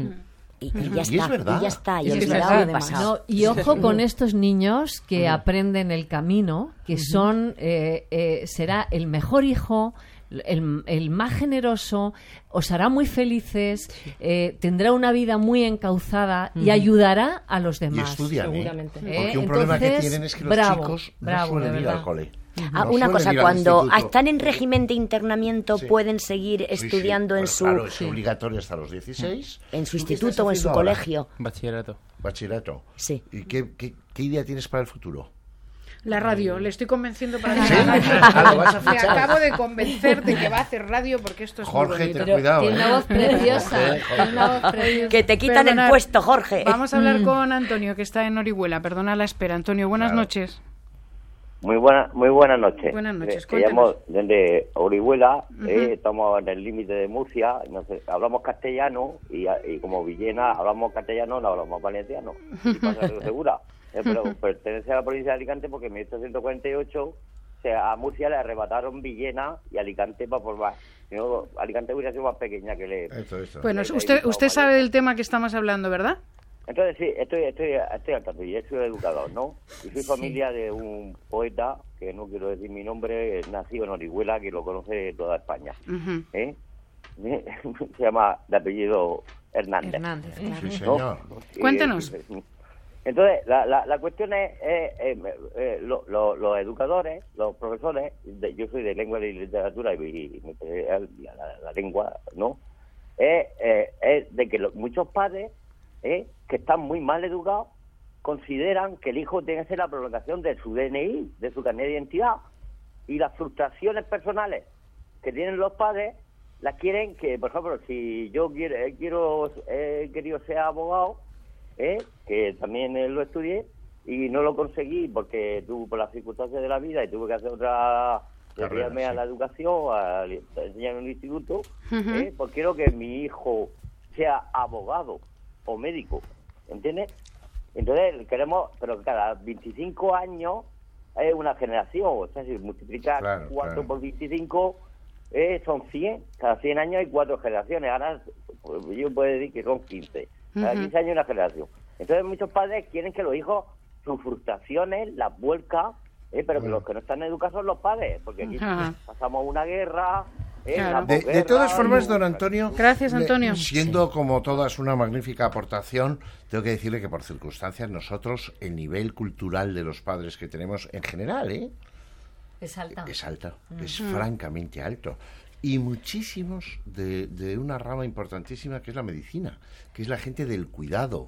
Y ya está, es verdad. Y ya está, y es olvidado verdad, y pasado. No, y ojo con estos niños que aprenden el camino, que son será el mejor hijo, el más generoso, os hará muy felices, tendrá una vida muy encauzada y ayudará a los demás. Y estudian, seguramente. Porque un problema que tienen es que los chicos no suelen ir al cole. Una cosa, cuando están en régimen de internamiento pueden seguir estudiando en su... Claro, es obligatorio hasta los 16. En su instituto o en su colegio. Bachillerato. Sí. ¿Y qué idea tienes para el futuro? La radio, le estoy convenciendo para que ¿Sí? haga radio. ¿Lo vas a Me fichar? acabo de convencer de que va a hacer radio porque esto es Jorge, muy bonito. ten cuidado. Tiene una voz preciosa. Tiene una voz preciosa. Que te quitan el puesto, Jorge. Vamos a hablar con Antonio, que está en Orihuela. Perdona la espera. Antonio, buenas noches. Muy buenas noches. Buenas noches, Te llamo desde Orihuela, estamos en el límite de Murcia, hablamos castellano y como Villena hablamos castellano, no hablamos valenciano. Y pasa segura. Pero pertenece a la provincia de Alicante porque en 1848 a Murcia le arrebataron Villena y Alicante para formar. Si no, Alicante hubiera sido más pequeña que le... Bueno, usted sabe del tema que estamos hablando, ¿verdad? Entonces sí, estoy al tanto, y soy educador, ¿no? Y soy familia de un poeta, que no quiero decir mi nombre, nacido en Orihuela, que lo conoce toda España. Se llama de apellido Hernández. Claro. Sí, señor. Cuéntenos. Entonces, la cuestión es los educadores, los profesores, yo soy de lengua y literatura y la lengua, ¿no? Es de que muchos padres que están muy mal educados consideran que el hijo tiene que ser la prolongación de su DNI, de su carnet de identidad, y las frustraciones personales que tienen los padres las quieren que, por ejemplo, si yo he querido ser abogado, que también lo estudié y no lo conseguí porque tuve por las circunstancias de la vida y tuve que hacer otra, dedicarme a la educación, a enseñar en un instituto, pues quiero que mi hijo sea abogado o médico, ¿entiendes? Entonces queremos, pero cada 25 años es una generación, o sea, si multiplicar 4 por 25 son 100, cada 100 años hay 4 generaciones, ahora pues, yo puedo decir que son 15, cada 15 años una generación. Entonces muchos padres quieren que los hijos, sus frustraciones, las vuelcan, pero que los que no están educados son los padres, porque aquí pasamos una guerra... Claro. De todas formas, don Antonio, gracias, Antonio. Siendo como todas una magnífica aportación, tengo que decirle que por circunstancias nosotros el nivel cultural de los padres que tenemos en general, es alta. Es francamente alto. Y muchísimos de una rama importantísima que es la medicina, que es la gente del cuidado.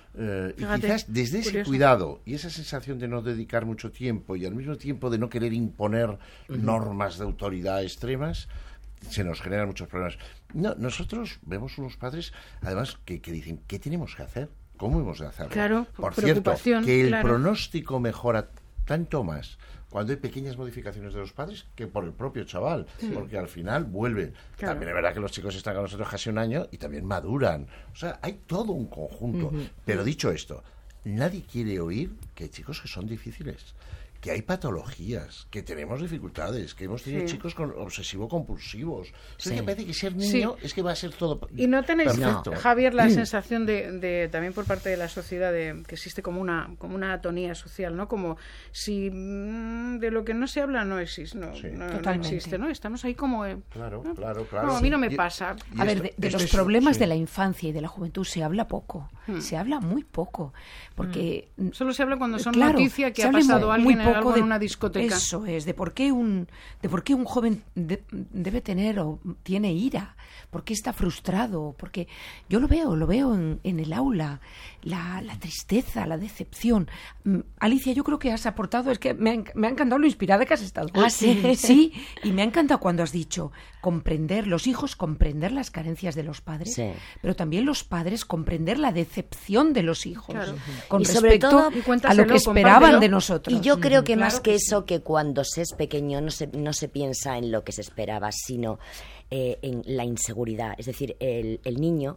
Y quizás desde ese cuidado y esa sensación de no dedicar mucho tiempo y al mismo tiempo de no querer imponer normas de autoridad extremas, se nos generan muchos problemas. No, nosotros vemos unos padres, además, que dicen, ¿qué tenemos que hacer? ¿Cómo hemos de hacerlo? Claro, por cierto, que el pronóstico mejora tanto más cuando hay pequeñas modificaciones de los padres que por el propio chaval, porque al final vuelven. Claro. También es verdad que los chicos están con nosotros casi un año y también maduran. O sea, hay todo un conjunto. Pero dicho esto, nadie quiere oír que hay chicos que son difíciles, que hay patologías, que tenemos dificultades, que hemos tenido chicos obsesivo-compulsivos. O sea, que parece que ser niño es que va a ser todo ¿Y no tenéis, perfecto. Javier, la sensación de también por parte de la sociedad de que existe como una atonía social, ¿no? Como si de lo que no se habla no existe, no existe, ¿no? Estamos ahí como... Claro. No, a mí no me pasa. A ver, de los problemas de la infancia y de la juventud se habla poco, se habla muy poco, porque... Solo se habla cuando son noticia que ha pasado alguien en algo en una discoteca. Eso es, de por qué un joven debe tener o tiene ira, por qué está frustrado, porque yo lo veo en el aula, la tristeza, la decepción. Alicia, yo creo que has aportado, es que me ha encantado lo inspirada que has estado. Sí, y me ha encantado cuando has dicho comprender, los hijos comprender las carencias de los padres, pero también los padres comprender la decepción de los hijos con respecto a lo que esperaban de nosotros. Y yo creo que más que eso, que cuando se es pequeño no se piensa en lo que se esperaba, sino en la inseguridad. Es decir, el niño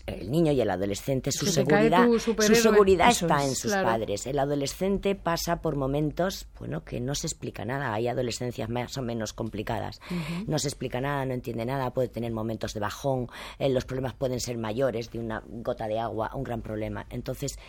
y el adolescente, su seguridad está en sus padres. El adolescente pasa por momentos, que no se explica nada. Hay adolescencias más o menos complicadas. No se explica nada, no entiende nada, puede tener momentos de bajón, los problemas pueden ser mayores, de una gota de agua a un gran problema. Entonces,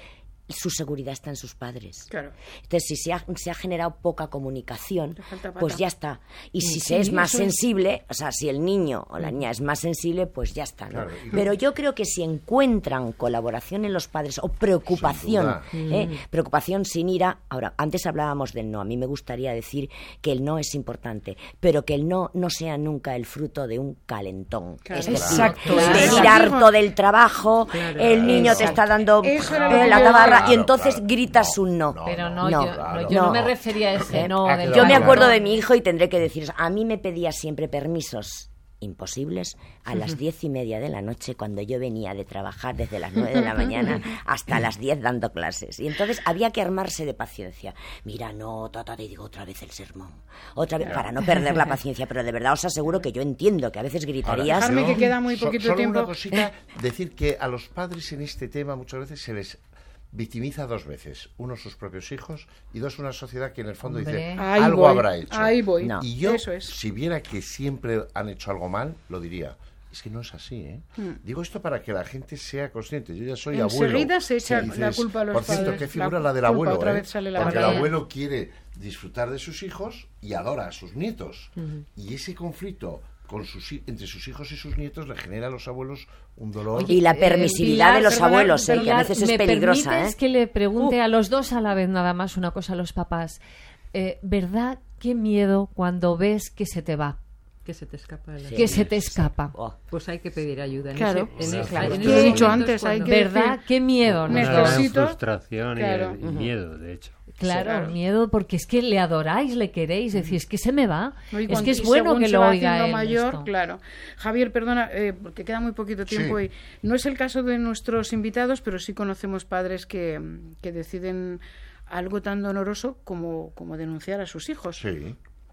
su seguridad está en sus padres. Claro. Entonces, si se ha generado poca comunicación, pues ya está. Y si Sí, se es más eso es. sensible, o sea, si el niño o la niña es más sensible, pues ya está, ¿no? Claro. Pero yo creo que si encuentran colaboración en los padres o preocupación, preocupación sin ira. Ahora, antes hablábamos del no. A mí me gustaría decir que el no es importante, pero que el no sea nunca el fruto de un calentón. Claro. Es decir, Exacto. venir harto del trabajo, el niño te está dando Eso era lo que la yo tabarra decía. y entonces gritas un no. Pero no, yo no me refería a ese no. Ah, del Yo me Claro. acuerdo de mi hijo y tendré que deciros, a mí me pedía siempre permisos imposibles a las 10:30 de la noche, cuando yo venía de trabajar desde las 9 de la mañana hasta las 10 dando clases. Y entonces había que armarse de paciencia. Mira, no, tata, te digo otra vez el sermón. Otra vez, para no perder la paciencia. Pero de verdad os aseguro que yo entiendo que a veces gritarías. Dejarme que queda muy poquito solo tiempo. una cosita, decir que a los padres en este tema muchas veces se les victimiza dos veces. Uno, sus propios hijos, y dos, una sociedad que en el fondo Hombre. dice, Ahí algo voy, habrá hecho. ahí voy. No. Y yo, Eso es. si viera que siempre han hecho algo mal, lo diría. Es que no es así, ¿eh? Digo esto para que la gente sea consciente. Yo ya soy abuelo. Enseguida se echa Y la culpa a los por cierto, padres. qué figura La la del culpa, abuelo, otra ¿eh? vez sale la Porque el batalla. abuelo quiere disfrutar de sus hijos y adora a sus nietos. Y ese conflicto entre sus hijos y sus nietos le genera a los abuelos un dolor. Y la permisividad Pilar, de los perdona, abuelos, que a Pilar, veces es ¿me peligrosa. permites que le pregunte a los dos a la vez nada más una cosa a los papás? ¿Verdad? Qué miedo cuando ves que se te va, Que se te escapa de la que se te escapa. Oh. Pues hay que pedir ayuda. Claro. En Sí, ese- claro. en Lo he esos dicho momentos antes, hay cuando- que ¿Verdad? decir, Qué miedo, ¿no? Una gran Necesito- frustración Claro. y miedo, de hecho. Claro, miedo porque es que le adoráis, le queréis, decir, es que se me va. No, y Es cuando- que es y bueno según que se lo va oiga haciendo él. mayor, esto. claro. Javier, perdona, porque queda muy poquito tiempo Sí. y no es el caso de nuestros invitados, pero sí conocemos padres que deciden algo tan doloroso como denunciar a sus hijos. Sí.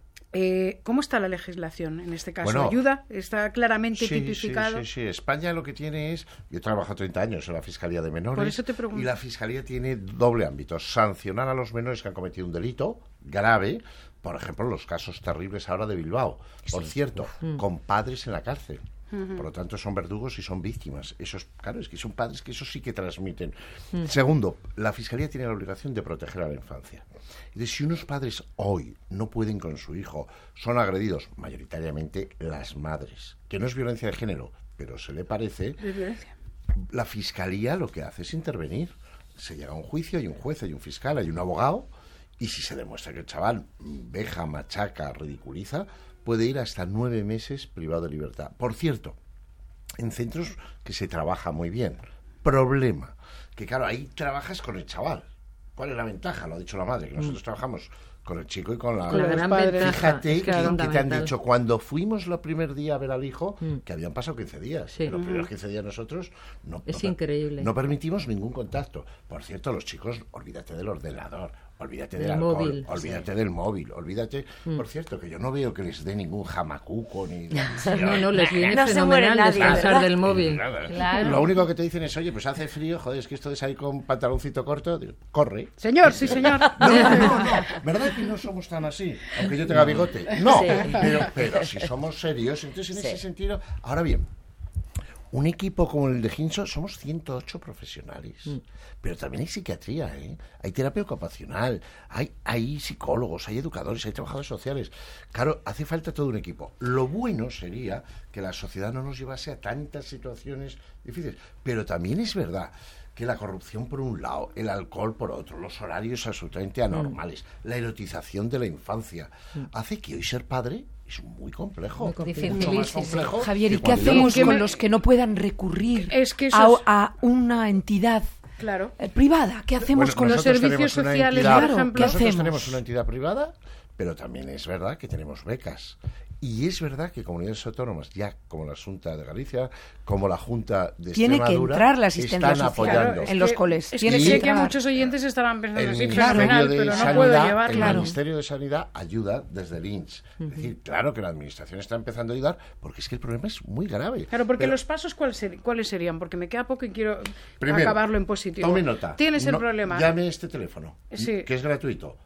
¿Cómo está la legislación en este caso? Bueno, ¿Ayuda? ¿Está claramente Sí, tipificado? sí. España lo que tiene es... Yo he trabajado 30 años en la Fiscalía de Menores. Por eso te pregunto. Y la Fiscalía tiene doble ámbito. Sancionar a los menores que han cometido un delito grave. Por ejemplo, los casos terribles ahora de Bilbao. Por cierto, con padres en la cárcel. Por lo tanto, son verdugos y son víctimas. Esos, claro, es que son padres que eso sí que transmiten. Segundo, la Fiscalía tiene la obligación de proteger a la infancia. Entonces, si unos padres hoy no pueden con su hijo, son agredidos, mayoritariamente las madres, que no es violencia de género, pero se le parece, Es violencia. la Fiscalía lo que hace es intervenir. Se llega a un juicio, hay un juez, hay un fiscal, hay un abogado, y si se demuestra que el chaval veja, machaca, ridiculiza, puede ir hasta 9 meses privado de libertad. Por cierto, en centros que se trabaja muy bien. Problema, que claro, ahí trabajas con el chaval. ¿Cuál es la ventaja? Lo ha dicho la madre, que nosotros trabajamos con el chico y con la... Con la gran padres. ventaja. Fíjate es que te han fundamental. dicho, cuando fuimos el primer día a ver al hijo, que habían pasado 15 días. Sí. En los primeros 15 días nosotros Es increíble. no permitimos ningún contacto. Por cierto, los chicos, olvídate del ordenador, olvídate del Del alcohol, móvil. olvídate del móvil, olvídate... Por cierto, que yo no veo que les dé ningún jamacuco ni... No, les viene No se muere fenomenal nadie, descansar ¿verdad? del móvil. Nada. Claro. Lo único que te dicen es, oye, pues hace frío, joder, es que esto de salir con pantaloncito corto, digo, corre. Señor, sí, señor. No, ¿verdad que no somos tan así? Aunque yo tenga bigote. No, pero si somos serios, entonces en ese sentido... Ahora bien, un equipo como el de Ginso somos 108 profesionales, pero también hay psiquiatría, ¿eh? Hay terapia ocupacional, hay psicólogos, hay educadores, hay trabajadores sociales. Claro, hace falta todo un equipo. Lo bueno sería que la sociedad no nos llevase a tantas situaciones difíciles, pero también es verdad que la corrupción por un lado, el alcohol por otro, los horarios absolutamente anormales, la erotización de la infancia, hace que hoy ser padre es muy complejo. Mucho más Dificilísimo. complejo. Javier, ¿y que qué cuando hacemos yo- con los que no puedan recurrir Es que eso a una entidad Claro. privada? ¿Qué hacemos Bueno, con los nosotros servicios tenemos una sociales, entidad- por ejemplo? Nosotros ¿Qué hacemos? tenemos una entidad privada, pero también es verdad que tenemos becas. Y es verdad que comunidades autónomas, ya como la Junta de Galicia, como la Junta de Tiene que Extremadura, entrar la asistencia están social apoyando. en los coles. Es Tiene que que sé que entrar. muchos oyentes estarán pensando, El sí, Ministerio fenomenal, de pero no Sanidad, puedo el llevarlo. Ministerio de Sanidad ayuda desde el INS. Es decir, claro que la Administración está empezando a ayudar porque es que el problema es muy grave. Claro, porque Pero, los pasos, ¿cuáles serían? Porque me queda poco y quiero primero, acabarlo en positivo. tome nota. Tienes el No, problema. Llame a este teléfono, Sí. que es gratuito.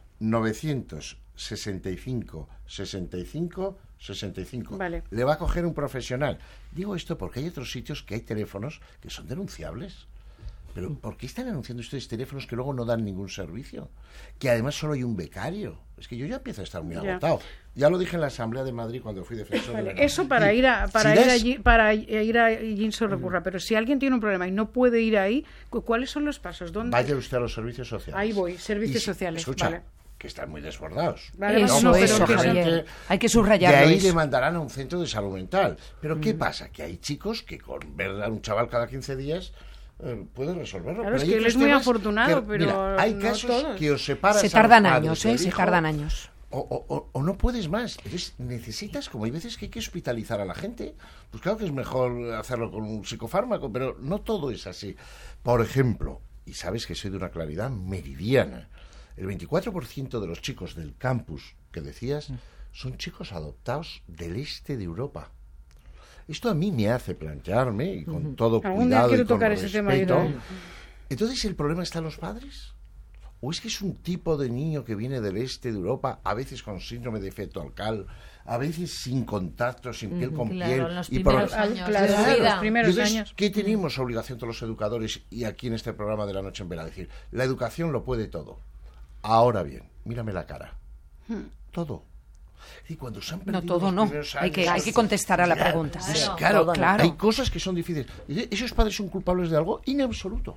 965 65 65. Vale. Le va a coger un profesional. Digo esto porque hay otros sitios que hay teléfonos que son denunciables. Pero ¿por qué están anunciando ustedes teléfonos que luego no dan ningún servicio? Que además solo hay un becario. Es que yo ya empiezo a estar muy agotado. Ya lo dije en la Asamblea de Madrid cuando fui defensor. Vale, eso para ir a allí se recurra. Pero si alguien tiene un problema y no puede ir ahí, ¿cuáles son los pasos? ¿Dónde? Vaya usted a los servicios sociales. Ahí voy, servicios sociales. Escucha, vale. que están muy desbordados. Vale, eso, Javier. Hay que subrayarlo. De ahí eso. le mandarán a un centro de salud mental. Pero ¿qué pasa? Que hay chicos que con ver a un chaval cada 15 días pueden resolverlo. Claro, pero es que él es muy afortunado, pero mira, hay no casos todos. que os separas. Se tardan años, se tardan años. O no puedes más. Entonces necesitas, como hay veces que hay que hospitalizar a la gente, pues claro que es mejor hacerlo con un psicofármaco, pero no todo es así. Por ejemplo, y sabes que soy de una claridad meridiana, el 24% de los chicos del campus que decías son chicos adoptados del este de Europa. Esto a mí me hace plantearme, y con todo cuidado y con respeto, entonces ¿el problema está en los padres? ¿O es que es un tipo de niño que viene del este de Europa, a veces con síndrome de feto alcal, a veces sin contacto, sin piel con piel? En los primeros años de su vida. Los primeros años. ¿Qué tenemos obligación todos los educadores y aquí en este programa de La Noche en Vela? Decir, la educación lo puede todo. Ahora bien, mírame la cara. Todo. Y cuando se han perdido No, todo los no. primeros Hay años, que contestar a la pregunta. Claro, claro. Hay cosas que son difíciles. ¿Esos padres son culpables de algo? En absoluto.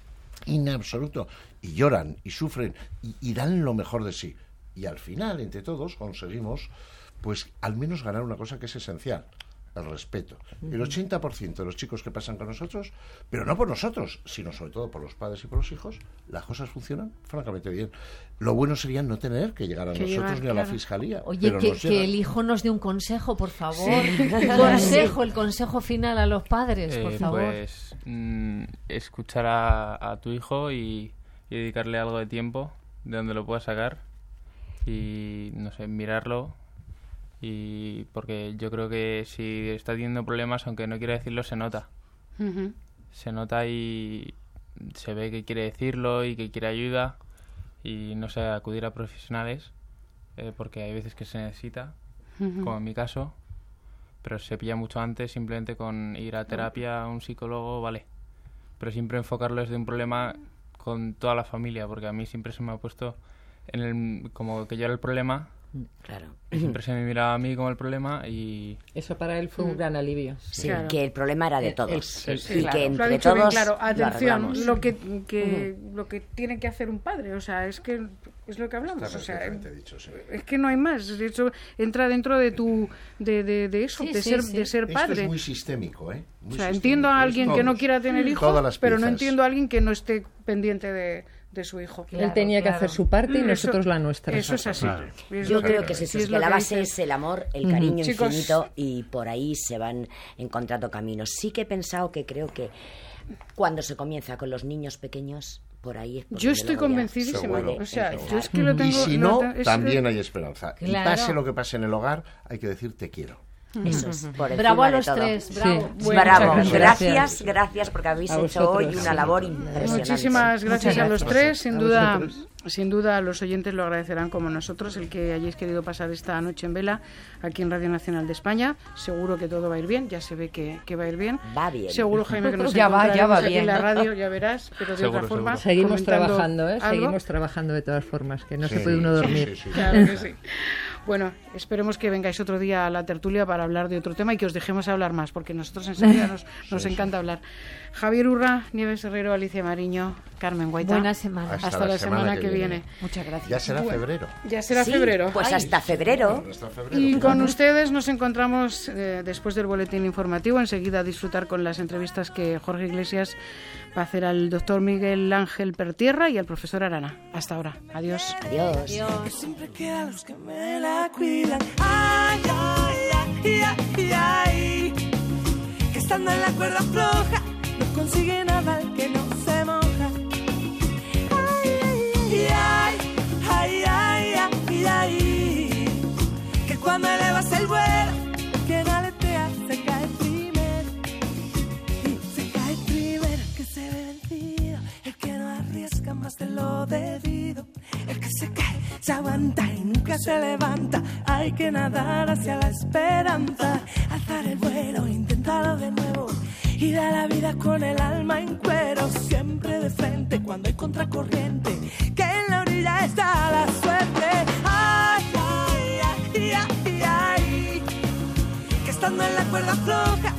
Y lloran y sufren y dan lo mejor de sí. Y al final, entre todos, conseguimos, pues, al menos ganar una cosa que es esencial: el respeto. El 80% de los chicos que pasan con nosotros, pero no por nosotros, sino sobre todo por los padres y por los hijos, las cosas funcionan francamente bien. Lo bueno sería no tener que llegar a nosotros ni a la fiscalía. Oye, pero que el hijo nos dé un consejo, por favor. El consejo final a los padres, por favor. Pues escuchar a tu hijo y dedicarle algo de tiempo de donde lo puedas sacar y, no sé, mirarlo. Y porque yo creo que si está teniendo problemas, aunque no quiera decirlo, se nota. Se nota y se ve que quiere decirlo y que quiere ayuda, y no sé, acudir a profesionales, porque hay veces que se necesita, como en mi caso, pero se pilla mucho antes simplemente con ir a terapia, a un psicólogo, vale, pero siempre enfocarlo desde un problema con toda la familia, porque a mí siempre se me ha puesto como que yo era el problema. Claro. Siempre se me miraba a mí como el problema y... Eso para él fue un gran alivio. Sí, claro. Que el problema era de todos. Y claro. que Lo ha entre dicho bien todos claro. Atención, lo lo que tiene que hacer un padre, o sea, es que es lo que hablamos, Está o sea, perfectamente dicho, sí. es que no hay más. De hecho, entra dentro de tu de eso, Sí, de sí. ser padre. Esto es muy sistémico, ¿eh? Muy O sea, sistémico. entiendo a alguien que no Todos. quiera tener hijos, Todas las pero no piezas. entiendo a alguien que no esté pendiente de su hijo. Él tenía que hacer su parte y nosotros la nuestra. Eso es así. Claro. Es Yo lo creo que es eso, sí es lo que la base dice. es el amor, el cariño Chicos, infinito, y por ahí se van encontrando caminos. Sí que he pensado que creo que cuando se comienza con los niños pequeños, por ahí es por Yo donde estoy luego ya convencidísima. se puede O sea, empezar. yo es que lo tengo... Y si no, es- también hay esperanza. Y Claro. pase lo que pase en el hogar, hay que decir te quiero. Eso es, por Bravo encima a de los todo. tres, bravo. Sí. Bueno, Bravo, muchas gracias, gracias porque habéis A hecho vosotros. hoy una labor impresionante. Muchísimas gracias Muchas a los gracias. tres. Sin duda los oyentes lo agradecerán como nosotros, el que hayáis querido pasar esta noche en vela aquí en Radio Nacional de España. Seguro que todo va a ir bien, ya se ve que va a ir bien. Va bien. Seguro, Jaime, que nos Ya va encontraremos aquí bien. en la radio, ya verás, pero de Seguro, otra forma. Seguimos comentando trabajando, ¿eh? algo. Seguimos trabajando de todas formas, que no se Sí, puede uno dormir. sí, sí. Claro que sí. Bueno, esperemos que vengáis otro día a la tertulia para hablar de otro tema y que os dejemos hablar más, porque nosotros enseguida nos encanta hablar. Javier Urra, Nieves Herrero, Alicia Mariño, Carmen Guaita. Buena semana. Hasta la semana que viene. Muchas gracias. Ya será febrero. Ya será Sí, febrero. Pues hasta febrero. Hasta febrero. Y con ustedes nos encontramos después del boletín informativo, enseguida a disfrutar con las entrevistas que Jorge Iglesias va a hacer al doctor Miguel Ángel Pertierra y al profesor Arana. Hasta ahora. Adiós. Adiós. Que siempre quedan los que me la cuidan. Ay, ay, ay, ay, ay. Que estando en la cuerda floja no consigue nada el que no se moja. Ay, ay, ay, ay, ay, ay. Que cuando elevas el vuelo, quien aletea se cae primero. Y se cae primero el que se ve vencido, el que no arriesga más de lo debido, el que se cae, se aguanta y nunca se levanta. Hay que nadar hacia la esperanza, alzar el vuelo, intentarlo de nuevo y dar la vida con el alma en cuero. Siempre remando en contracorriente, que en la orilla está la suerte. Ay, ay, ay, ay, ay, que estando en la cuerda floja